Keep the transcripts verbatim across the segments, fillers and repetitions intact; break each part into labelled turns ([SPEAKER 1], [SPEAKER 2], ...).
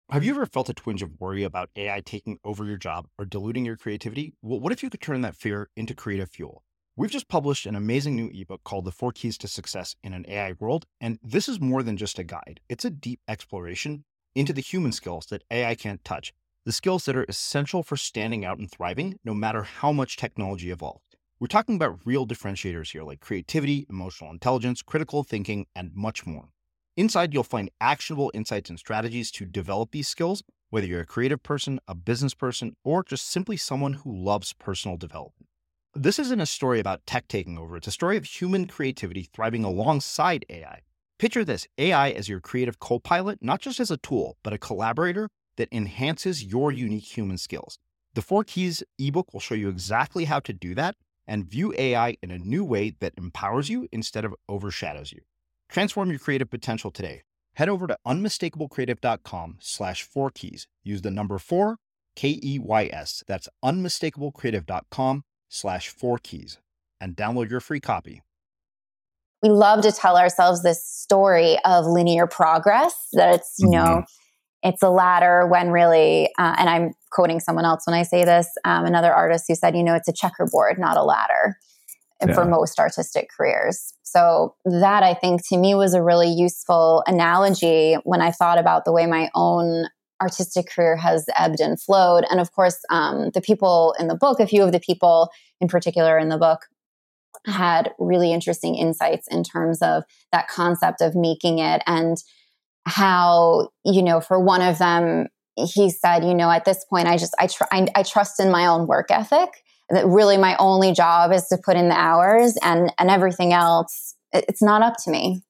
[SPEAKER 1] Have you ever felt a twinge of worry about A I taking over your job or diluting your creativity? Well, what if you could turn that fear into creative fuel? We've just published an amazing new ebook called The Four Keys to Success in an A I World, and this is more than just a guide. It's a deep exploration into the human skills that A I can't touch, the skills that are essential for standing out and thriving, no matter how much technology evolves. We're talking about real differentiators here, like creativity, emotional intelligence, critical thinking, and much more. Inside, you'll find actionable insights and strategies to develop these skills, whether you're a creative person, a business person, or just simply someone who loves personal development. This isn't a story about tech taking over. It's a story of human creativity thriving alongside A I. Picture this, A I as your creative co-pilot, not just as a tool, but a collaborator that enhances your unique human skills. The Four Keys ebook will show you exactly how to do that and view A I in a new way that empowers you instead of overshadows you. Transform your creative potential today. Head over to unmistakablecreative.com slash four keys. Use the number four, K E Y S. That's unmistakablecreative.com slash four keys and download your free copy.
[SPEAKER 2] We love to tell ourselves this story of linear progress, that it's, you know, mm-hmm. it's a ladder when really, uh, and I'm quoting someone else when I say this, um, another artist who said, you know, it's a checkerboard, not a ladder. Yeah. For most artistic careers. So that, I think, to me was a really useful analogy when I thought about the way my own artistic career has ebbed and flowed. And of course, um, the people in the book, a few of the people in particular in the book, had really interesting insights in terms of that concept of making it, and how, you know, for one of them, he said, you know, at this point, I just, I, tr- I, I trust in my own work ethic. That really my only job is to put in the hours, and, and everything else, it's not up to me.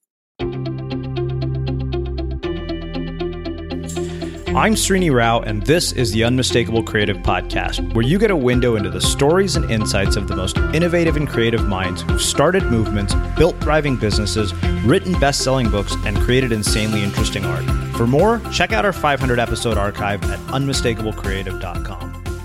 [SPEAKER 1] I'm Srini Rao, and this is the Unmistakable Creative Podcast, where you get a window into the stories and insights of the most innovative and creative minds who've started movements, built thriving businesses, written best-selling books, and created insanely interesting art. For more, check out our five hundred episode archive at unmistakable creative dot com.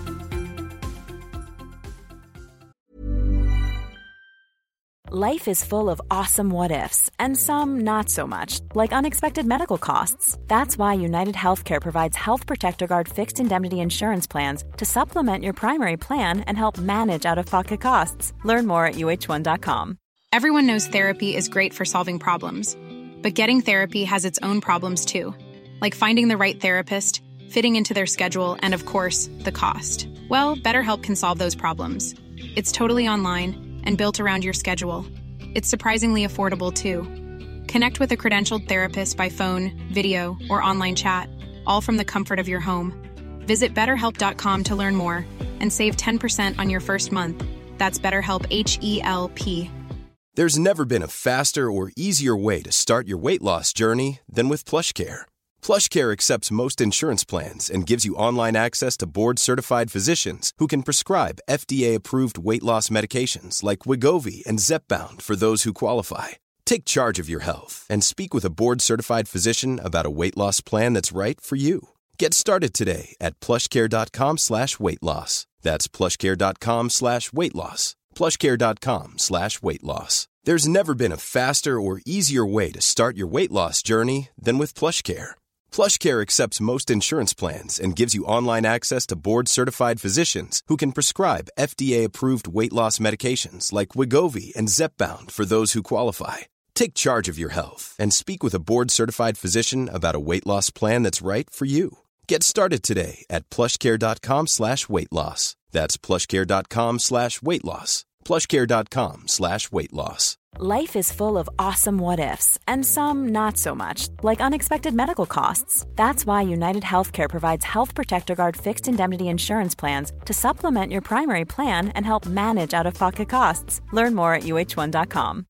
[SPEAKER 3] Life is full of awesome what-ifs, and some not so much, like unexpected medical costs. That's why United Healthcare provides Health Protector Guard fixed indemnity insurance plans to supplement your primary plan and help manage out-of-pocket costs. Learn more at U H one dot com.
[SPEAKER 4] Everyone knows therapy is great for solving problems, but getting therapy has its own problems too, like finding the right therapist, fitting into their schedule, and of course, the cost. Well, BetterHelp can solve those problems. It's totally online and built around your schedule. It's surprisingly affordable, too. Connect with a credentialed therapist by phone, video, or online chat, all from the comfort of your home. Visit better help dot com to learn more and save ten percent on your first month. That's BetterHelp, H E L P.
[SPEAKER 5] There's never been a faster or easier way to start your weight loss journey than with PlushCare. PlushCare accepts most insurance plans and gives you online access to board-certified physicians who can prescribe F D A-approved weight loss medications like Wegovy and Zepbound for those who qualify. Take charge of your health and speak with a board-certified physician about a weight loss plan that's right for you. Get started today at plushcare.com slash weight loss. That's plushcare.com slash weight loss. plushcare.com slash weight loss. There's never been a faster or easier way to start your weight loss journey than with PlushCare. PlushCare accepts most insurance plans and gives you online access to board-certified physicians who can prescribe F D A-approved weight loss medications like Wegovy and Zepbound for those who qualify. Take charge of your health and speak with a board-certified physician about a weight loss plan that's right for you. Get started today at plushcare.com slash weight loss. That's plushcare.com slash weight loss. plushcare.com slash weight loss.
[SPEAKER 3] Life is full of awesome what-ifs, and some not so much, like unexpected medical costs. That's why United Healthcare provides Health Protector Guard fixed indemnity insurance plans to supplement your primary plan and help manage out-of-pocket costs. Learn more at U H one dot com.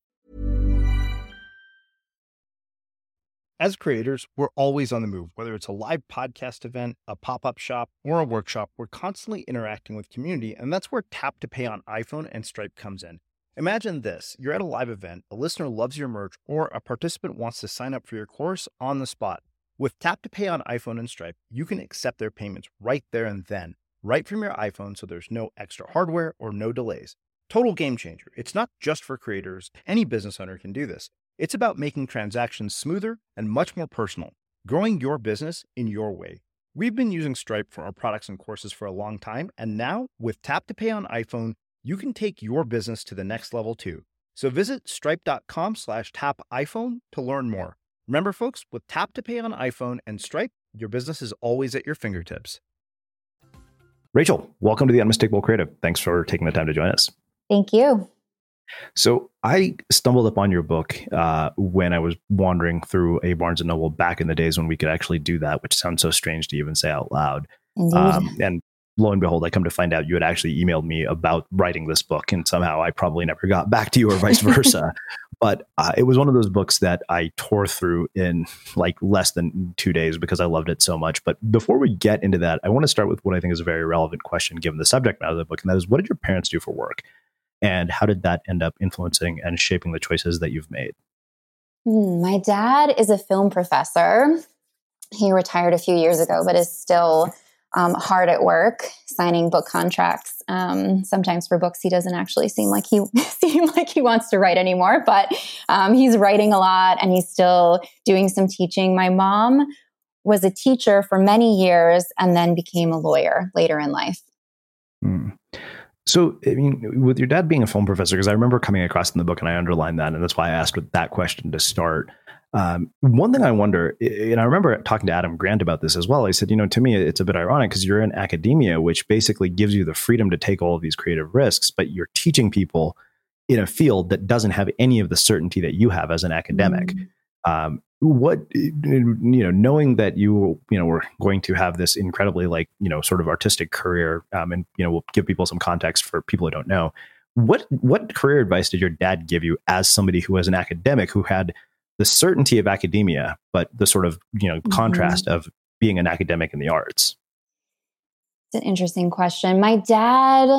[SPEAKER 1] As creators, we're always on the move. Whether it's a live podcast event, a pop-up shop, or a workshop, we're constantly interacting with community, and that's where Tap to Pay on iPhone and Stripe comes in. Imagine this, you're at a live event, a listener loves your merch, or a participant wants to sign up for your course on the spot. With Tap to Pay on iPhone and Stripe, you can accept their payments right there and then, right from your iPhone, so there's no extra hardware or no delays. Total game changer. It's not just for creators. Any business owner can do this. It's about making transactions smoother and much more personal, growing your business in your way. We've been using Stripe for our products and courses for a long time, and now with Tap to Pay on iPhone, you can take your business to the next level too. So visit stripe.com slash tap iPhone to learn more. Remember, folks, with Tap to Pay on iPhone and Stripe, your business is always at your fingertips. Rachel, welcome to the Unmistakable Creative. Thanks for taking the time to join us.
[SPEAKER 2] Thank you.
[SPEAKER 1] So I stumbled upon your book uh, when I was wandering through a Barnes and Noble back in the days when we could actually do that, which sounds so strange to even say out loud. Um, and lo and behold, I come to find out you had actually emailed me about writing this book, and somehow I probably never got back to you or vice versa. But uh, it was one of those books that I tore through in like less than two days because I loved it so much. But before we get into that, I want to start with what I think is a very relevant question given the subject matter of the book, and that is, what did your parents do for work? And how did that end up influencing and shaping the choices that you've made?
[SPEAKER 2] Mm, my dad is a film professor. He retired a few years ago, but is still um, hard at work, signing book contracts. Um, sometimes for books he doesn't actually seem like he seem like he wants to write anymore, but um, he's writing a lot and he's still doing some teaching. My mom was a teacher for many years and then became a lawyer later in life.
[SPEAKER 1] Hmm. So, I mean, with your dad being a film professor, because I remember coming across in the book and I underlined that, and that's why I asked with that question to start. Um, one thing I wonder, and I remember talking to Adam Grant about this as well. I said, you know, to me, it's a bit ironic because you're in academia, which basically gives you the freedom to take all of these creative risks, but you're teaching people in a field that doesn't have any of the certainty that you have as an academic. Mm-hmm. Um, what, you know, knowing that you, you know, were going to have this incredibly like, you know, sort of artistic career, um, and, you know, we'll give people some context for people who don't know. What, what career advice did your dad give you as somebody who was an academic who had the certainty of academia, but the sort of, you know, mm-hmm. contrast of being an academic in the arts?
[SPEAKER 2] It's an interesting question. My dad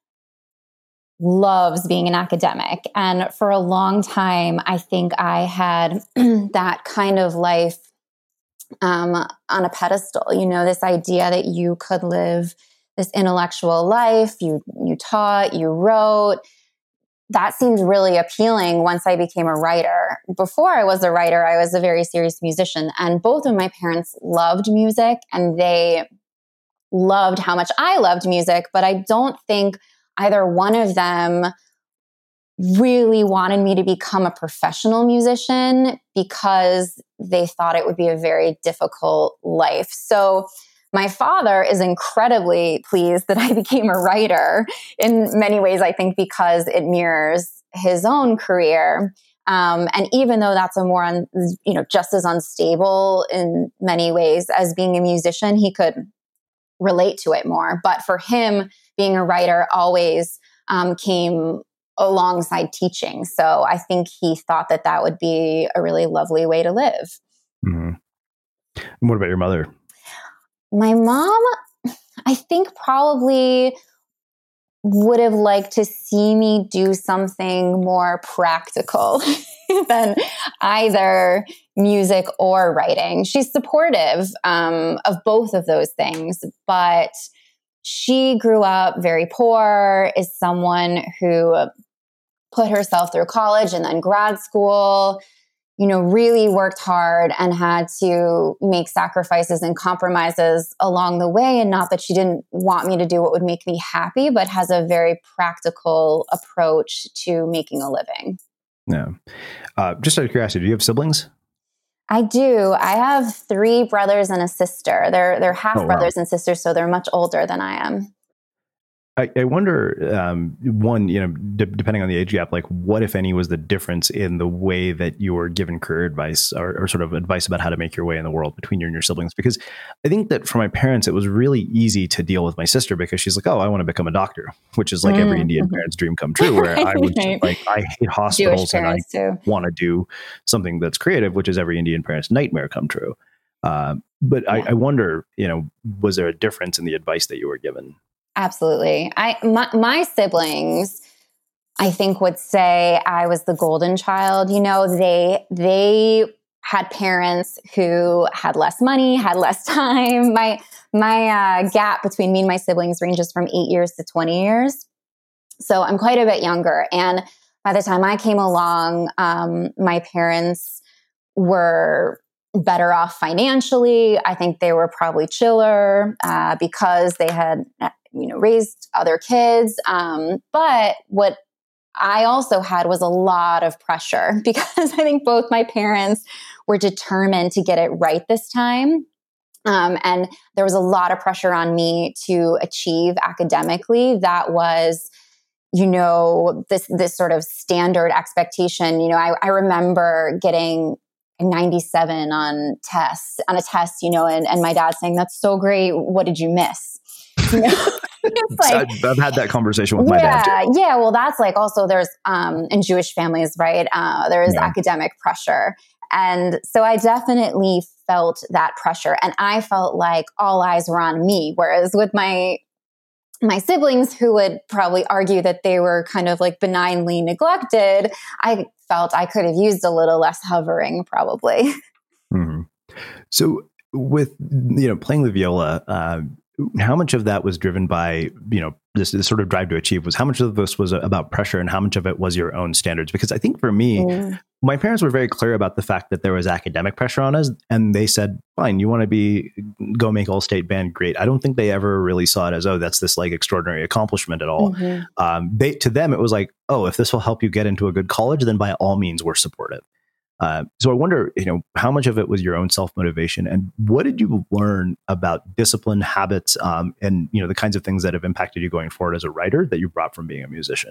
[SPEAKER 2] loves being an academic. And for a long time, I think I had that kind of life um, on a pedestal, you know, this idea that you could live this intellectual life, you, you taught, you wrote. That seemed really appealing once I became a writer. Before I was a writer, I was a very serious musician. And both of my parents loved music and they loved how much I loved music, but I don't think either one of them really wanted me to become a professional musician because they thought it would be a very difficult life. So my father is incredibly pleased that I became a writer in many ways, I think, because it mirrors his own career. Um, and even though that's a more, un, you know, just as unstable in many ways as being a musician, he could relate to it more. But for him, being a writer always um, came alongside teaching. So I think he thought that that would be a really lovely way to live.
[SPEAKER 1] Mm-hmm. And what about your mother?
[SPEAKER 2] My mom, I think probably would have liked to see me do something more practical than either music or writing. She's supportive um, of both of those things, but she grew up very poor, is someone who put herself through college and then grad school, you know, really worked hard and had to make sacrifices and compromises along the way. And not that she didn't want me to do what would make me happy, but has a very practical approach to making a living.
[SPEAKER 1] Yeah. Uh, just out of curiosity, do you have siblings?
[SPEAKER 2] I do. I have three brothers and a sister. They're they're half
[SPEAKER 1] oh,
[SPEAKER 2] brothers
[SPEAKER 1] wow.
[SPEAKER 2] and sisters, so they're much older than I am.
[SPEAKER 1] I, I wonder, um, one, you know, d- depending on the age gap, like what, if any, was the difference in the way that you were given career advice or, or sort of advice about how to make your way in the world between you and your siblings? Because I think that for my parents, it was really easy to deal with my sister because she's like, oh, I want to become a doctor, which is like mm-hmm. every Indian parent's dream come true, where I was just like, I hate hospitals and I too. want to do something that's creative, which is every Indian parent's nightmare come true. Uh, but yeah. I, I wonder, you know, was there a difference in the advice that you were given?
[SPEAKER 2] Absolutely. I my, my siblings, I think, would say I was the golden child. You know, they they had parents who had less money, had less time. My my uh, gap between me and my siblings ranges from eight years to twenty years. So I'm quite a bit younger. And by the time I came along, um, my parents were better off financially. I think they were probably chiller uh, because they had, you know, raised other kids. Um, but what I also had was a lot of pressure because I think both my parents were determined to get it right this time. Um, and there was a lot of pressure on me to achieve academically. That was, you know, this, this sort of standard expectation. You know, I, I remember getting a ninety-seven on tests, on a test, you know, and, and my dad saying, "That's so great. What did you miss?" You know? Like,
[SPEAKER 1] I've, I've had that conversation with
[SPEAKER 2] yeah,
[SPEAKER 1] my dad too.
[SPEAKER 2] Yeah. Well, that's like also there's, um, in Jewish families, right? Uh, there is yeah. academic pressure. And so I definitely felt that pressure, and I felt like all eyes were on me. Whereas with my, my siblings, who would probably argue that they were kind of like benignly neglected, I felt I could have used a little less hovering probably.
[SPEAKER 1] Mm-hmm. So with, you know, playing the viola, uh, how much of that was driven by, you know, this, this sort of drive to achieve? Was how much of this was about pressure and how much of it was your own standards? Because I think for me, mm. my parents were very clear about the fact that there was academic pressure on us. And they said, fine, you want to be, go make all state band, great. I don't think they ever really saw it as, oh, that's this like extraordinary accomplishment at all. Mm-hmm. Um, they, to them, it was like, oh, if this will help you get into a good college, then by all means, we're supportive. Uh, so I wonder, you know, how much of it was your own self-motivation, and what did you learn about discipline, habits, um, and, you know, the kinds of things that have impacted you going forward as a writer that you brought from being a musician?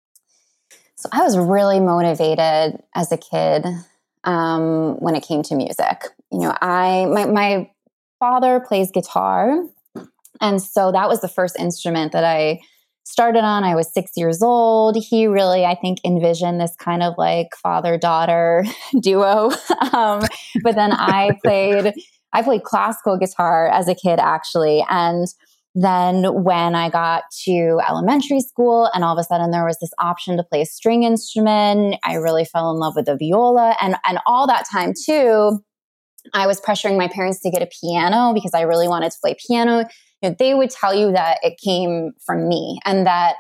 [SPEAKER 2] So I was really motivated as a kid um, when it came to music. You know, I my my father plays guitar, and so that was the first instrument that I started on. I was six years old. He really, I think, envisioned this kind of like father-daughter duo. Um, but then I played, I played classical guitar as a kid, actually. And then when I got to elementary school and all of a sudden there was this option to play a string instrument, I really fell in love with the viola. And, and all that time too, I was pressuring my parents to get a piano because I really wanted to play piano. You know, they would tell you that it came from me, and that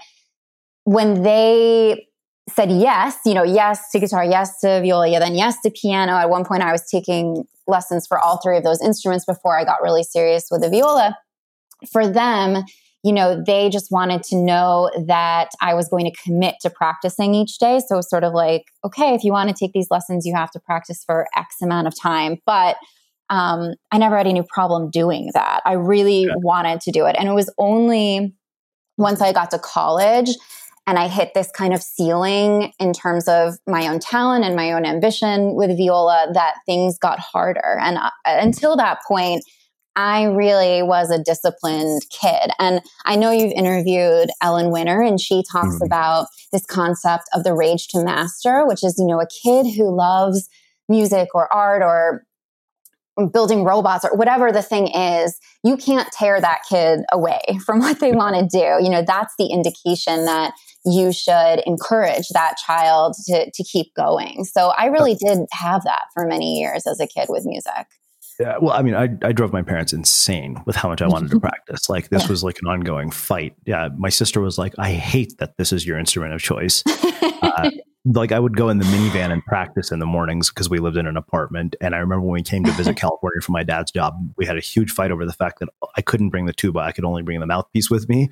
[SPEAKER 2] when they said yes, you know, yes to guitar, yes to viola, yeah, then yes to piano. At one point I was taking lessons for all three of those instruments before I got really serious with the viola. For them, you know, they just wanted to know that I was going to commit to practicing each day. So it was sort of like, okay, if you want to take these lessons, you have to practice for X amount of time. But um, I never had any problem doing that. I really yeah. wanted to do it. And it was only once I got to college and I hit this kind of ceiling in terms of my own talent and my own ambition with viola that things got harder. And uh, until that point, I really was a disciplined kid. And I know you've interviewed Ellen Winter, and she talks mm. about this concept of the rage to master, which is, you know, a kid who loves music or art or building robots or whatever the thing is, you can't tear that kid away from what they want to do. You know, that's the indication that you should encourage that child to, to keep going. So I really did have that for many years as a kid with music.
[SPEAKER 1] Yeah, well, I mean, I, I drove my parents insane with how much I wanted to practice. Like this yeah. was like an ongoing fight. Yeah, my sister was like, I hate that this is your instrument of choice. Uh, like I would go in the minivan and practice in the mornings because we lived in an apartment. And I remember when we came to visit California for my dad's job, we had a huge fight over the fact that I couldn't bring the tuba. I could only bring the mouthpiece with me.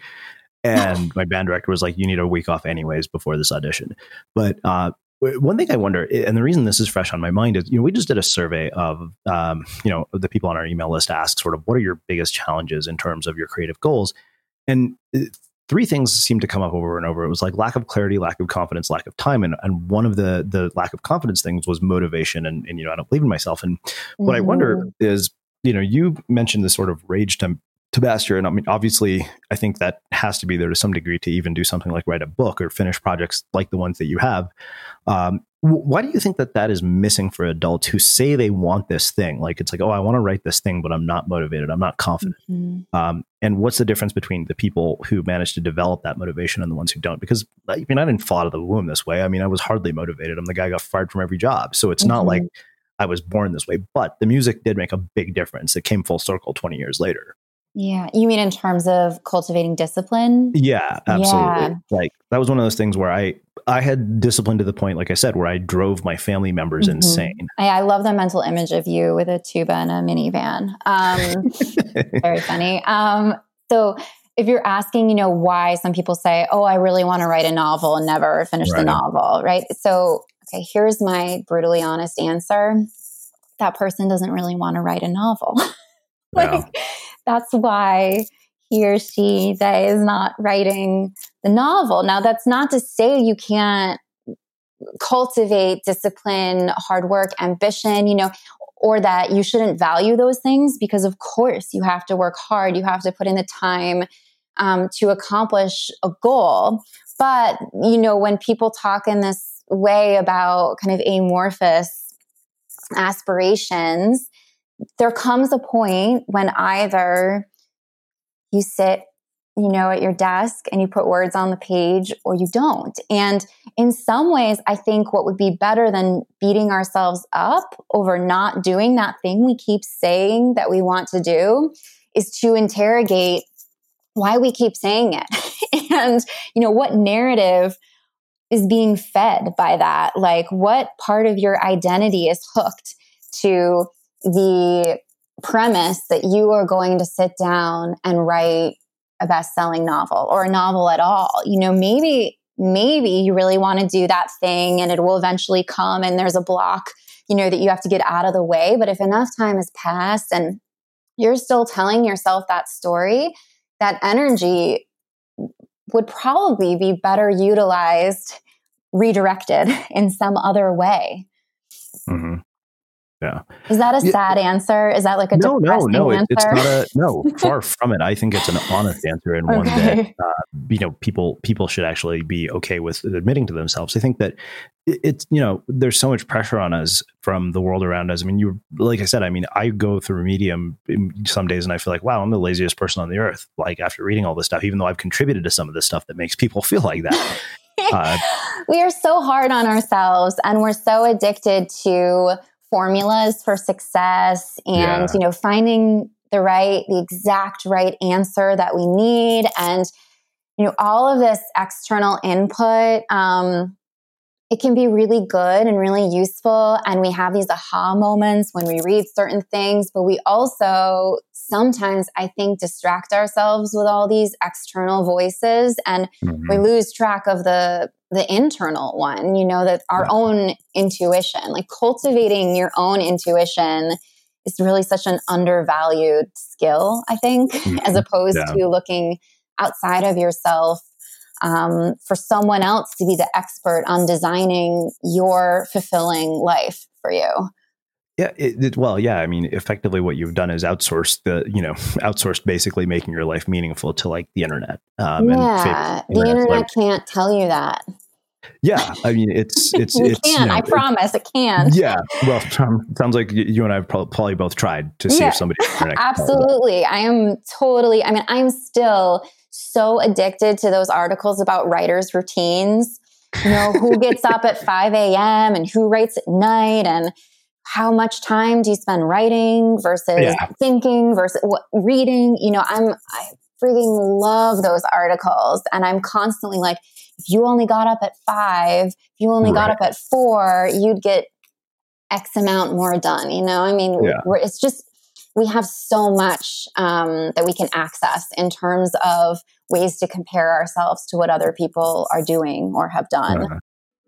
[SPEAKER 1] And my band director was like, you need a week off anyways before this audition. But uh, one thing I wonder, and the reason this is fresh on my mind is, you know, we just did a survey of, um, you know, the people on our email list ask sort of, what are your biggest challenges in terms of your creative goals? And three things seem to come up over and over. It was like lack of clarity, lack of confidence, lack of time. And, and one of the the lack of confidence things was motivation. And, and you know, I don't believe in myself. And what mm-hmm. I wonder is, you know, you mentioned this sort of rage to to master. And I mean, obviously, I think that has to be there to some degree to even do something like write a book or finish projects like the ones that you have. Um, why do you think that that is missing for adults who say they want this thing? Like, it's like, oh, I want to write this thing, but I'm not motivated. I'm not confident. Mm-hmm. Um, and what's the difference between the people who manage to develop that motivation and the ones who don't? Because I mean, I didn't fall out of the womb this way. I mean, I was hardly motivated. I'm the guy who got fired from every job. So it's mm-hmm. not like I was born this way, but the music did make a big difference. It came full circle twenty years later.
[SPEAKER 2] Yeah. You mean in terms of cultivating discipline?
[SPEAKER 1] Yeah, absolutely.
[SPEAKER 2] Yeah.
[SPEAKER 1] Like that was one of those things where I, I had discipline to the point, like I said, where I drove my family members
[SPEAKER 2] Mm-hmm.
[SPEAKER 1] insane.
[SPEAKER 2] I, I love the mental image of you with a tuba and a minivan. Um, very funny. Um, so if you're asking, you know, why some people say, oh, I really want to write a novel and never finish
[SPEAKER 1] Right.
[SPEAKER 2] the novel, right? So, okay, here's my brutally honest answer. That person doesn't really want to write a novel. like,
[SPEAKER 1] Yeah.
[SPEAKER 2] That's why he or she, they is not writing the novel. Now, that's not to say you can't cultivate discipline, hard work, ambition, you know, or that you shouldn't value those things, because of course you have to work hard. You have to put in the time um, to accomplish a goal. But, you know, when people talk in this way about kind of amorphous aspirations, there comes a point when either you sit, you know, at your desk and you put words on the page, or you don't. And in some ways, I think what would be better than beating ourselves up over not doing that thing we keep saying that we want to do is to interrogate why we keep saying it. And, you know, what narrative is being fed by that? Like, what part of your identity is hooked to the premise that you are going to sit down and write a best-selling novel or a novel at all? You know, maybe, maybe you really want to do that thing and it will eventually come and there's a block, you know, that you have to get out of the way. But if enough time has passed and you're still telling yourself that story, that energy would probably be better utilized, redirected in some other way.
[SPEAKER 1] Mm-hmm. Yeah.
[SPEAKER 2] Is that a
[SPEAKER 1] Yeah.
[SPEAKER 2] sad answer? Is that like a
[SPEAKER 1] No, no,
[SPEAKER 2] depressing
[SPEAKER 1] no. It,
[SPEAKER 2] answer?
[SPEAKER 1] it's not a no. Far from it. I think it's an honest answer and one that
[SPEAKER 2] Okay.
[SPEAKER 1] uh, you know people people should actually be okay with admitting to themselves. I think that it, it's you know there's so much pressure on us from the world around us. I mean, you like I said. I mean, I go through Medium some days and I feel like, wow, I'm the laziest person on the earth. Like after reading all this stuff, even though I've contributed to some of this stuff that makes people feel like that. Uh,
[SPEAKER 2] we are so hard on ourselves, and we're so addicted to formulas for success and,
[SPEAKER 1] Yeah.
[SPEAKER 2] you know, finding the right, the exact right answer that we need. And, you know, all of this external input, um, it can be really good and really useful. And we have these aha moments when we read certain things, but we also sometimes, I think, distract ourselves with all these external voices, and
[SPEAKER 1] mm-hmm.
[SPEAKER 2] we lose track of the the internal one, you know, that our
[SPEAKER 1] Yeah.
[SPEAKER 2] own intuition. Like cultivating your own intuition is really such an undervalued skill, I think,
[SPEAKER 1] Mm-hmm.
[SPEAKER 2] as opposed
[SPEAKER 1] Yeah.
[SPEAKER 2] to looking outside of yourself um, for someone else to be the expert on designing your fulfilling life for you.
[SPEAKER 1] Yeah. It, it, well, yeah. I mean, effectively, what you've done is outsourced the, you know, outsourced basically making your life meaningful to like the internet. Um,
[SPEAKER 2] yeah,
[SPEAKER 1] and
[SPEAKER 2] the internet
[SPEAKER 1] like,
[SPEAKER 2] can't tell you that.
[SPEAKER 1] Yeah, I mean, it's it's
[SPEAKER 2] you
[SPEAKER 1] it's.
[SPEAKER 2] can.
[SPEAKER 1] You know,
[SPEAKER 2] I promise, it can.
[SPEAKER 1] Yeah. Well, um, sounds like you and I have probably both tried to see
[SPEAKER 2] Yeah,
[SPEAKER 1] if somebody.
[SPEAKER 2] absolutely. I am totally. I mean, I'm still so addicted to those articles about writers' routines. You know, who gets up at five a.m. and who writes at night, and how much time do you spend writing versus
[SPEAKER 1] Yeah.
[SPEAKER 2] thinking versus what, reading? You know, I'm I freaking love those articles, and I'm constantly like, if you only got up at five, if you only got
[SPEAKER 1] Right.
[SPEAKER 2] up at four, you'd get X amount more done. You know, I mean,
[SPEAKER 1] Yeah.
[SPEAKER 2] we're, it's just, we have so much um, that we can access in terms of ways to compare ourselves to what other people are doing or have done.
[SPEAKER 1] Uh,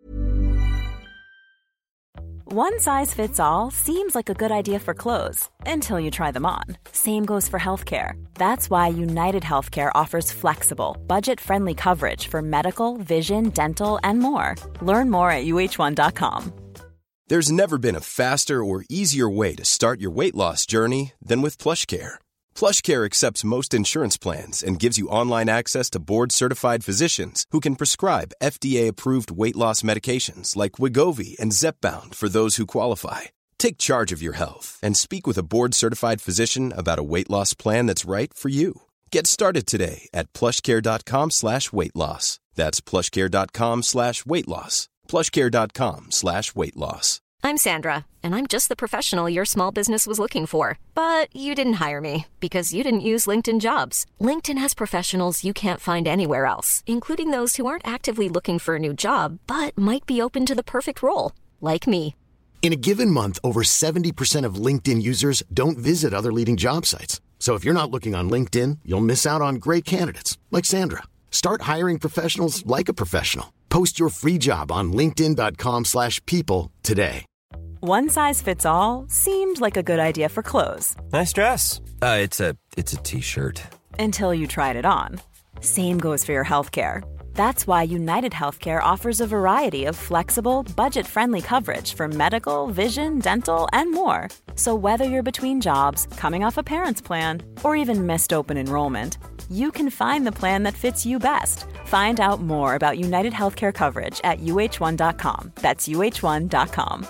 [SPEAKER 3] One size fits all seems like a good idea for clothes until you try them on. Same goes for healthcare. That's why United Healthcare offers flexible, budget-friendly coverage for medical, vision, dental, and more. Learn more at U H one dot com.
[SPEAKER 5] There's never been a faster or easier way to start your weight loss journey than with PlushCare. PlushCare accepts most insurance plans and gives you online access to board-certified physicians who can prescribe F D A-approved weight loss medications like Wegovy and Zepbound for those who qualify. Take charge of your health and speak with a board-certified physician about a weight loss plan that's right for you. Get started today at plushcare.com slash weight loss. That's plushcare.com slash weight loss. plushcare.com slash weight loss.
[SPEAKER 6] I'm Sandra, and I'm just the professional your small business was looking for. But you didn't hire me because you didn't use LinkedIn Jobs. LinkedIn has professionals you can't find anywhere else, including those who aren't actively looking for a new job, but might be open to the perfect role, like me.
[SPEAKER 7] In a given month, over seventy percent of LinkedIn users don't visit other leading job sites. So if you're not looking on LinkedIn, you'll miss out on great candidates like Sandra. Start hiring professionals like a professional. Post your free job on linkedin dot com slash people today.
[SPEAKER 3] One size fits all seemed like a good idea for clothes.
[SPEAKER 8] Nice dress. Uh, it's a it's a t-shirt.
[SPEAKER 3] Until you tried it on. Same goes for your healthcare. That's why United Healthcare offers a variety of flexible, budget-friendly coverage for medical, vision, dental, and more. So whether you're between jobs, coming off a parent's plan, or even missed open enrollment, you can find the plan that fits you best. Find out more about United Healthcare coverage at U H one dot com. That's U H one dot com.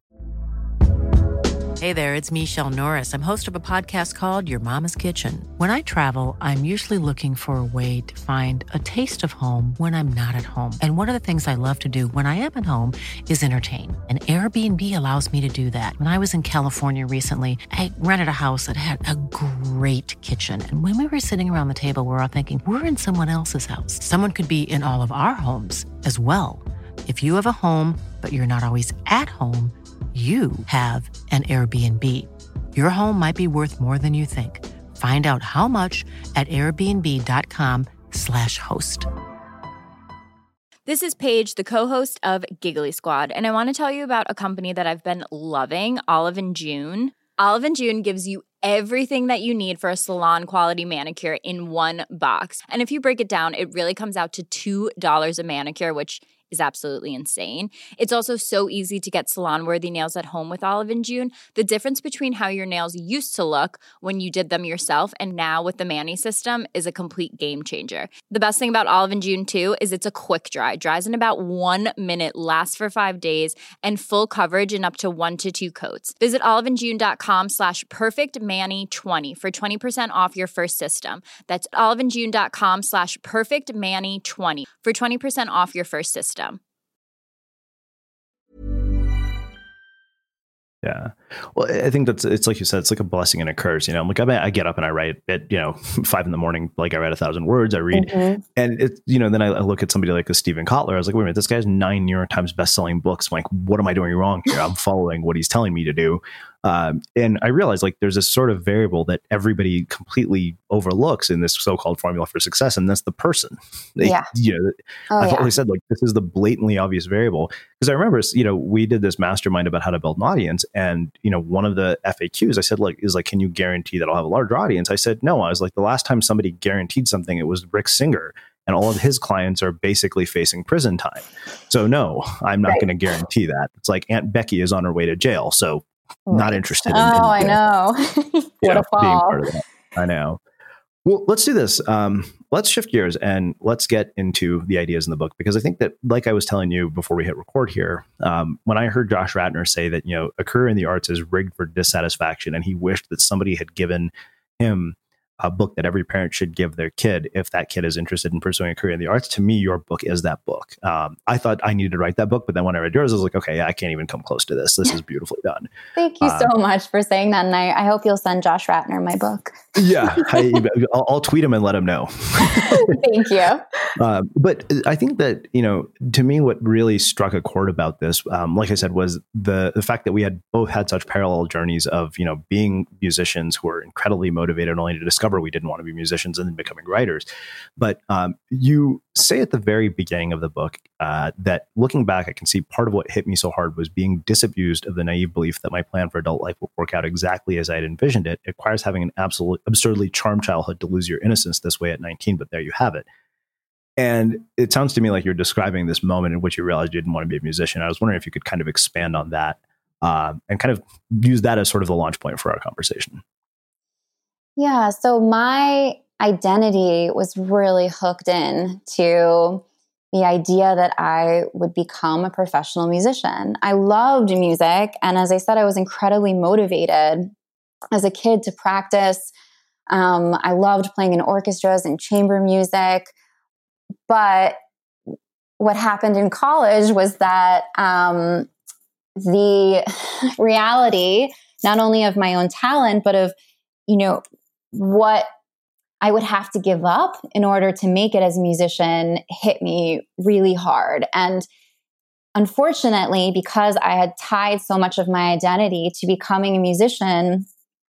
[SPEAKER 9] Hey there, it's Michelle Norris. I'm host of a podcast called Your Mama's Kitchen. When I travel, I'm usually looking for a way to find a taste of home when I'm not at home. And one of the things I love to do when I am at home is entertain. And Airbnb allows me to do that. When I was in California recently, I rented a house that had a great kitchen. And when we were sitting around the table, we were all thinking, we're in someone else's house. Someone could be in all of our homes as well. If you have a home, but you're not always at home, you have an Airbnb. Your home might be worth more than you think. Find out how much at airbnb.com slash host.
[SPEAKER 10] This is Paige, the co-host of Giggly Squad, and I want to tell you about a company that I've been loving, Olive and June. Olive and June gives you everything that you need for a salon-quality manicure in one box. And if you break it down, it really comes out to two dollars a manicure, which is absolutely insane. It's also so easy to get salon-worthy nails at home with Olive and June. The difference between how your nails used to look when you did them yourself and now with the Mani system is a complete game changer. The best thing about Olive and June, too, is it's a quick dry. Dries in about one minute, lasts for five days, and full coverage in up to one to two coats. Visit oliveandjune.com slash perfectmani20 for twenty percent off your first system. That's oliveandjune.com slash perfectmani20 for twenty percent off your first system.
[SPEAKER 1] Yeah. Well, I think that's, it's like you said, it's like a blessing and a curse. You know, I'm like, I, mean, I get up and I write at, you know, five in the morning, like I write a thousand words, I read. Mm-hmm. And it's, you know, then I, I look at somebody like a Steven Kotler. I was like, wait a minute, this guy has nine New York Times bestselling books. I'm like, what am I doing wrong here? I'm following what he's telling me to do. Um, and I realized like there's this sort of variable that everybody completely overlooks in this so-called formula for success. And that's the person. They,
[SPEAKER 2] yeah.
[SPEAKER 1] You know, oh, I've yeah. always said like, this is the blatantly obvious variable. Because I remember, you know, we did this mastermind about how to build an audience. And, you know, one of the F A Qs I said, like, is like, can you guarantee that I'll have a larger audience? I said, no. I was like, the last time somebody guaranteed something, it was Rick Singer. And all of his clients are basically facing prison time. So no, I'm not right. going to guarantee that. It's like Aunt Becky is on her way to jail. So not interested in,
[SPEAKER 2] oh,
[SPEAKER 1] in
[SPEAKER 2] I know. What
[SPEAKER 1] yeah,
[SPEAKER 2] a fall.
[SPEAKER 1] Being part of that. I know. Well, let's do this. Um, let's shift gears and let's get into the ideas in the book, because I think that, like I was telling you before we hit record here, um, when I heard Josh Ratner say that, you know, a career in the arts is rigged for dissatisfaction, and he wished that somebody had given him a book that every parent should give their kid if that kid is interested in pursuing a career in the arts. To me, your book is that book. Um, I thought I needed to write that book, but then when I read yours, I was like, okay, I can't even come close to this. This is beautifully done.
[SPEAKER 2] Thank you
[SPEAKER 1] um,
[SPEAKER 2] so much for saying that. And I, I hope you'll send Josh Ratner my book.
[SPEAKER 1] Yeah, I, I'll, I'll tweet him and let him know.
[SPEAKER 2] Thank you.
[SPEAKER 1] Uh, but I think that, you know, to me, what really struck a chord about this, um, like I said, was the the fact that we had both had such parallel journeys of, you know, being musicians who were incredibly motivated only to discover we didn't want to be musicians and then becoming writers. But um, you say at the very beginning of the book uh, that looking back, I can see part of what hit me so hard was being disabused of the naive belief that my plan for adult life will work out exactly as I had envisioned it. It requires having an absolute absurdly charmed childhood to lose your innocence this way at nineteen, but there you have it. And it sounds to me like you're describing this moment in which you realized you didn't want to be a musician. I was wondering if you could kind of expand on that um, and kind of use that as sort of the launch point for our conversation.
[SPEAKER 2] Yeah. So my identity was really hooked in to the idea that I would become a professional musician. I loved music. And as I said, I was incredibly motivated as a kid to practice. Um, I loved playing in orchestras and chamber music. But what happened in college was that um, the reality, not only of my own talent, but of, you know, what I would have to give up in order to make it as a musician hit me really hard. And unfortunately, because I had tied so much of my identity to becoming a musician,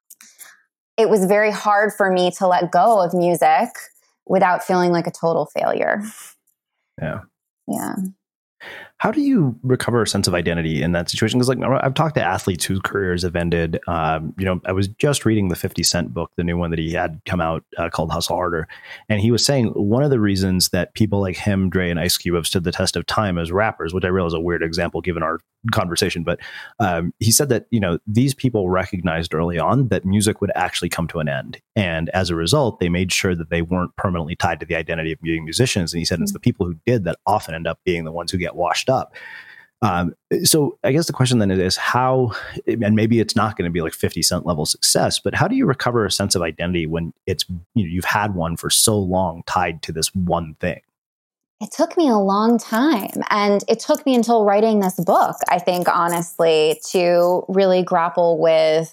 [SPEAKER 2] it was very hard for me to let go of music without feeling like a total failure.
[SPEAKER 11] Yeah.
[SPEAKER 2] Yeah.
[SPEAKER 11] How do you recover a sense of identity in that situation? Because like I've talked to athletes whose careers have ended. Um, you know, I was just reading the fifty Cent book, the new one that he had come out uh, called Hustle Harder. And he was saying one of the reasons that people like him, Dre, and Ice Cube have stood the test of time as rappers, which I realize is a weird example given our conversation. But um, he said that, you know, these people recognized early on that music would actually come to an end. And as a result, they made sure that they weren't permanently tied to the identity of being musicians. And he said mm-hmm. it's the people who did that often end up being the ones who get washed up. Um, so I guess the question then is how, and maybe it's not going to be like fifty Cent level success, but how do you recover a sense of identity when it's, you know, you've had one for so long tied to this one thing?
[SPEAKER 2] It took me a long time, and it took me until writing this book, I think, honestly, to really grapple with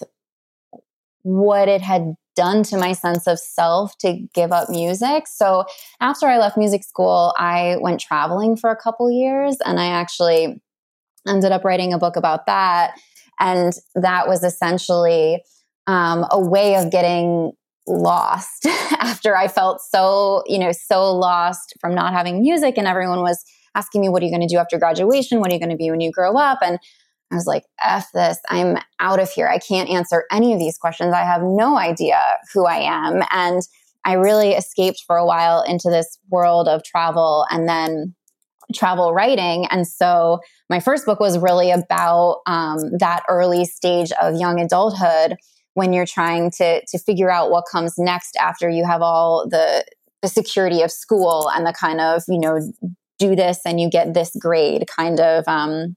[SPEAKER 2] what it had done to my sense of self to give up music. So after I left music school, I went traveling for a couple years, and I actually ended up writing a book about that. And that was essentially um, a way of getting lost after I felt so, you know, so lost from not having music. And everyone was asking me, what are you going to do after graduation? What are you going to be when you grow up? And I was like, F this, I'm out of here. I can't answer any of these questions. I have no idea who I am. And I really escaped for a while into this world of travel and then travel writing. And so my first book was really about um, that early stage of young adulthood when you're trying to to figure out what comes next after you have all the the security of school and the kind of, you know, do this and you get this grade kind of um,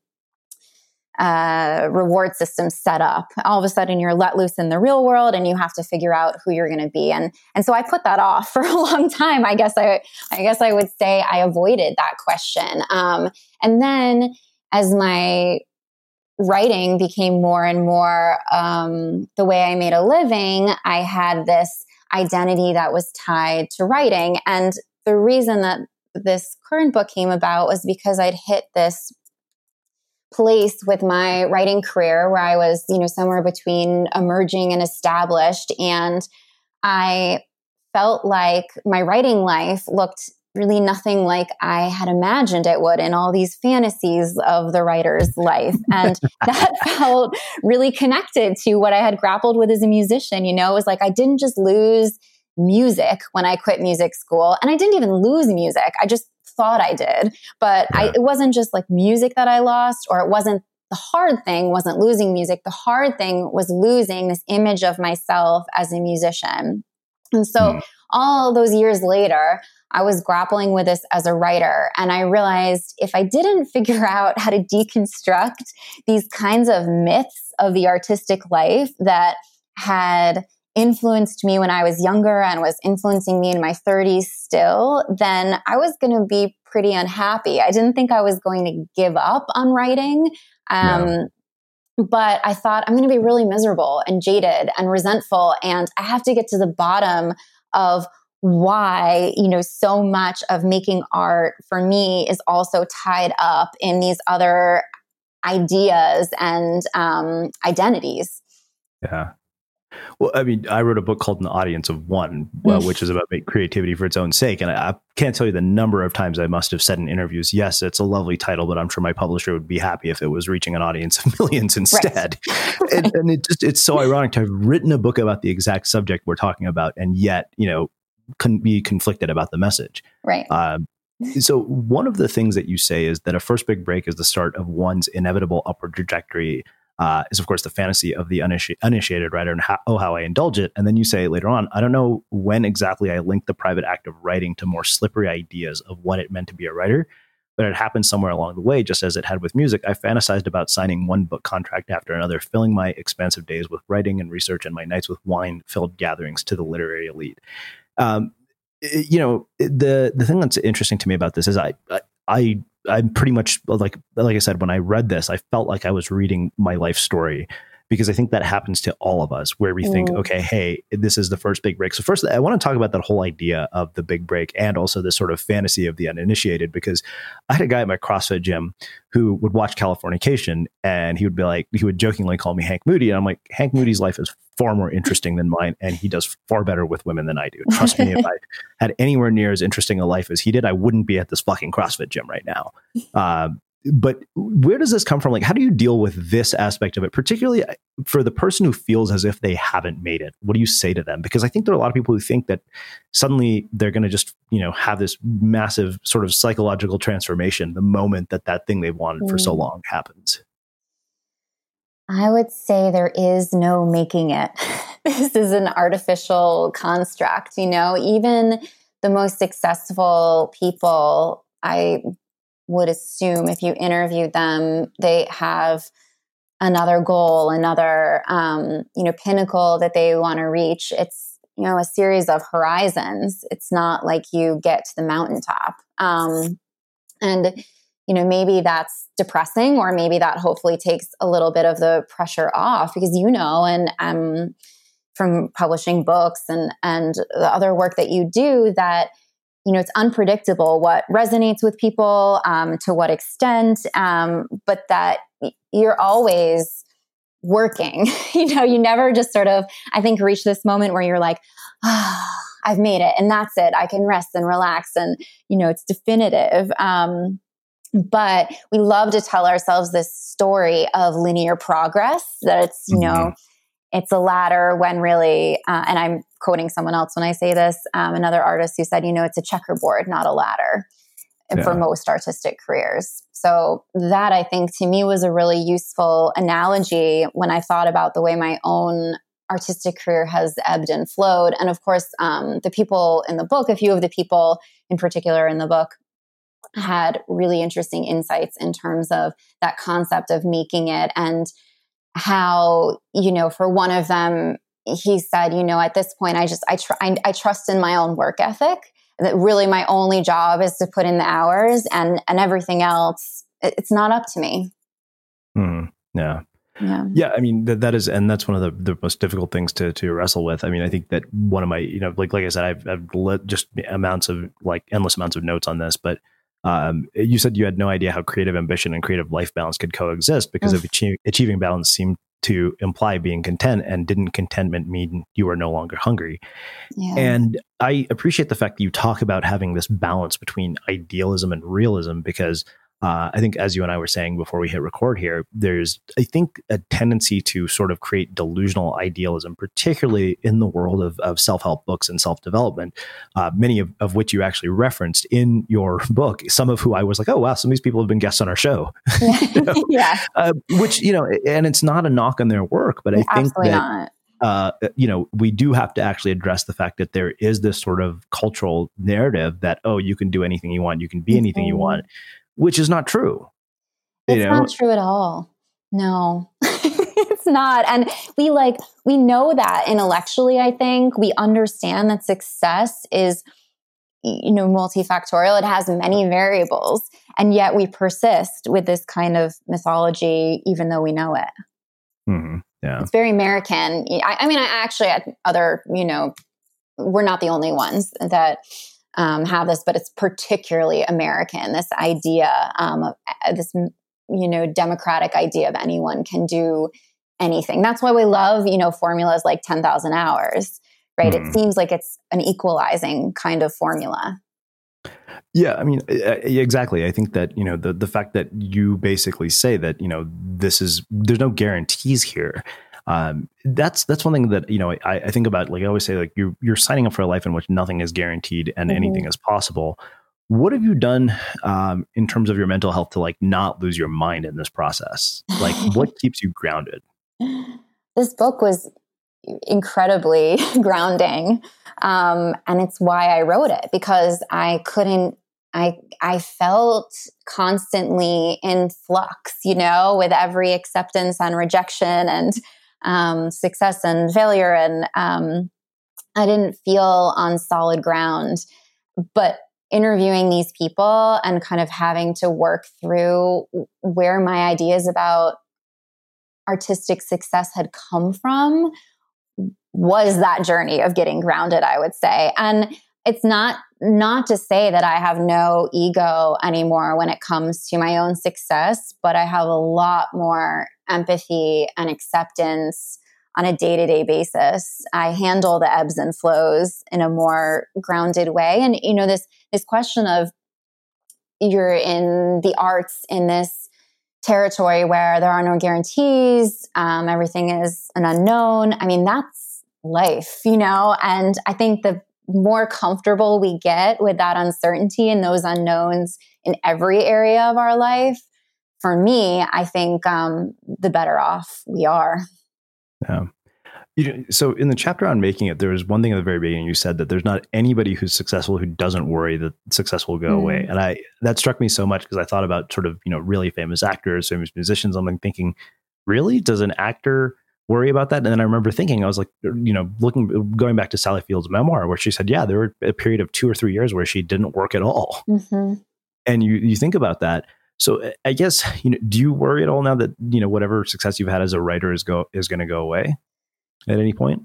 [SPEAKER 2] uh, reward system set up. All of a sudden you're let loose in the real world and you have to figure out who you're going to be. And and so I put that off for a long time. I guess I I guess I would say I avoided that question. Um, and then as my writing became more and more um, the way I made a living, I had this identity that was tied to writing. And the reason that this current book came about was because I'd hit this place with my writing career where I was, you know, somewhere between emerging and established. And I felt like my writing life looked really nothing like I had imagined it would in all these fantasies of the writer's life. And that felt really connected to what I had grappled with as a musician. You know, it was like, I didn't just lose music when I quit music school, and I didn't even lose music. I just thought I did, but yeah. I, it wasn't just like music that I lost, or it wasn't the hard thing wasn't losing music. The hard thing was losing this image of myself as a musician. And so mm. all those years later, I was grappling with this as a writer. And I realized if I didn't figure out how to deconstruct these kinds of myths of the artistic life that had influenced me when I was younger and was influencing me in my thirties still, then I was going to be pretty unhappy. I didn't think I was going to give up on writing. Um, no. But I thought I'm going to be really miserable and jaded and resentful. And I have to get to the bottom of why, you know, so much of making art for me is also tied up in these other ideas and um, identities.
[SPEAKER 11] Yeah. Well, I mean, I wrote a book called An Audience of One, well, which is about creativity for its own sake. And I, I can't tell you the number of times I must have said in interviews, yes, it's a lovely title, but I'm sure my publisher would be happy if it was reaching an audience of millions instead. Right. and, and it just, it's so ironic to have written a book about the exact subject we're talking about, and yet, you know, can be conflicted about the message.
[SPEAKER 2] Right.
[SPEAKER 11] Um, so one of the things that you say is that a first big break is the start of one's inevitable upward trajectory. Uh, is, of course, the fantasy of the uniniti- uninitiated writer and how, oh, how I indulge it. And then you say later on, I don't know when exactly I linked the private act of writing to more slippery ideas of what it meant to be a writer, but it happened somewhere along the way, just as it had with music. I fantasized about signing one book contract after another, filling my expansive days with writing and research and my nights with wine-filled gatherings to the literary elite. Um, you know, the the thing that's interesting to me about this is I, I, I I'm pretty much like, like I said, when I read this, I felt like I was reading my life story, because I think that happens to all of us, where we mm. think, okay, hey, this is the first big break. So first, I want to talk about that whole idea of the big break and also this sort of fantasy of the uninitiated, because I had a guy at my CrossFit gym who would watch Californication, and he would be like, he would jokingly call me Hank Moody. And I'm like, Hank Moody's life is far more interesting than mine, and he does far better with women than I do. Trust me, if I had anywhere near as interesting a life as he did, I wouldn't be at this fucking CrossFit gym right now. Uh, But where does this come from? Like, how do you deal with this aspect of it, particularly for the person who feels as if they haven't made it? What do you say to them? Because I think there are a lot of people who think that suddenly they're going to just, you know, have this massive sort of psychological transformation the moment that that thing they've wanted mm. for so long happens.
[SPEAKER 2] I would say there is no making it. This is an artificial construct, you know, even the most successful people, I would assume if you interviewed them, they have another goal, another, um, you know, pinnacle that they want to reach. It's, you know, a series of horizons. It's not like you get to the mountaintop. Um, and, you know, maybe that's depressing, or maybe that hopefully takes a little bit of the pressure off, because, you know, and um, from publishing books and, and the other work that you do, that you know, it's unpredictable what resonates with people, um, to what extent, um, but that you're always working. You know, you never just sort of, I think, reach this moment where you're like, ah, oh, I've made it, and that's it. I can rest and relax, and, you know, it's definitive. Um, but we love to tell ourselves this story of linear progress, that it's, you mm-hmm. know, it's a ladder when really, uh, and I'm quoting someone else when I say this, um, another artist who said, you know, it's a checkerboard, not a ladder, yeah. for most artistic careers. So that, I think, to me was a really useful analogy when I thought about the way my own artistic career has ebbed and flowed. And of course, um, the people in the book, a few of the people in particular in the book, had really interesting insights in terms of that concept of making it, and how, you know, for one of them, he said, you know, at this point, I just, I, tr- I, I trust in my own work ethic, that really my only job is to put in the hours, and, and everything else, it, it's not up to me.
[SPEAKER 11] Hmm. Yeah.
[SPEAKER 2] Yeah.
[SPEAKER 11] Yeah. I mean, that, that is, and that's one of the, the most difficult things to, to wrestle with. I mean, I think that one of my, you know, like, like I said, I've, I've let just amounts of like endless amounts of notes on this, but um, you said you had no idea how creative ambition and creative life balance could coexist, because of achieve, achieving balance seemed to imply being content, and didn't contentment mean you are no longer hungry? Yeah. And I appreciate the fact that you talk about having this balance between idealism and realism, because Uh, I think, as you and I were saying before we hit record here, there's, I think, a tendency to sort of create delusional idealism, particularly in the world of, of self-help books and self-development, uh, many of, of which you actually referenced in your book, some of who I was like, oh, wow, some of these people have been guests on our show. you know? Yeah. Uh, which, you know, and it's not a knock on their work, but I think
[SPEAKER 2] Absolutely
[SPEAKER 11] that,
[SPEAKER 2] not.
[SPEAKER 11] Uh, you know, we do have to actually address the fact that there is this sort of cultural narrative that, oh, you can do anything you want, you can be anything mm-hmm. you want, which is not true.
[SPEAKER 2] It's
[SPEAKER 11] you know?
[SPEAKER 2] not true at all. No, it's not. And we like, we know that intellectually, I think we understand that success is, you know, multifactorial. It has many variables, and yet we persist with this kind of mythology, even though we know it.
[SPEAKER 11] Mm-hmm. Yeah.
[SPEAKER 2] It's very American. I, I mean, I actually had other, you know, we're not the only ones that um, have this, but it's particularly American, this idea, um, of this, you know, democratic idea of anyone can do anything. That's why we love, you know, formulas like ten thousand hours, right? Mm. It seems like it's an equalizing kind of formula.
[SPEAKER 11] Yeah, I mean, exactly. I think that, you know, the, the fact that you basically say that, you know, this is, there's no guarantees here. Um, that's, that's one thing that, you know, I, I think about, like I always say, like you're, you're signing up for a life in which nothing is guaranteed and mm-hmm. anything is possible. What have you done um, in terms of your mental health to like not lose your mind in this process? Like what keeps you grounded?
[SPEAKER 2] This book was incredibly grounding. Um, and it's why I wrote it, because I couldn't, I, I felt constantly in flux, you know, with every acceptance and rejection and, um, success and failure. And, um, I didn't feel on solid ground, but interviewing these people and kind of having to work through where my ideas about artistic success had come from was that journey of getting grounded, I would say. And it's not not to say that I have no ego anymore when it comes to my own success, but I have a lot more empathy and acceptance on a day-to-day basis. I handle the ebbs and flows in a more grounded way. And, you know, this, this question of you're in the arts in this territory where there are no guarantees, um, everything is an unknown. I mean, that's life, you know? And I think the more comfortable we get with that uncertainty and those unknowns in every area of our life, for me, I think um, the better off we are.
[SPEAKER 11] Yeah. You know, so in the chapter on making it, there was one thing at the very beginning. You said that there's not anybody who's successful who doesn't worry that success will go mm. away. And I, that struck me so much because I thought about sort of, you know, really famous actors, famous musicians. I'm like thinking, really, does an actor worry about that? And then I remember thinking, I was like, you know, looking, going back to Sally Field's memoir, where she said, yeah, there were a period of two or three years where she didn't work at all. Mm-hmm. And you, you think about that. So I guess, you know, do you worry at all now that, you know, whatever success you've had as a writer is go is going to go away at any point?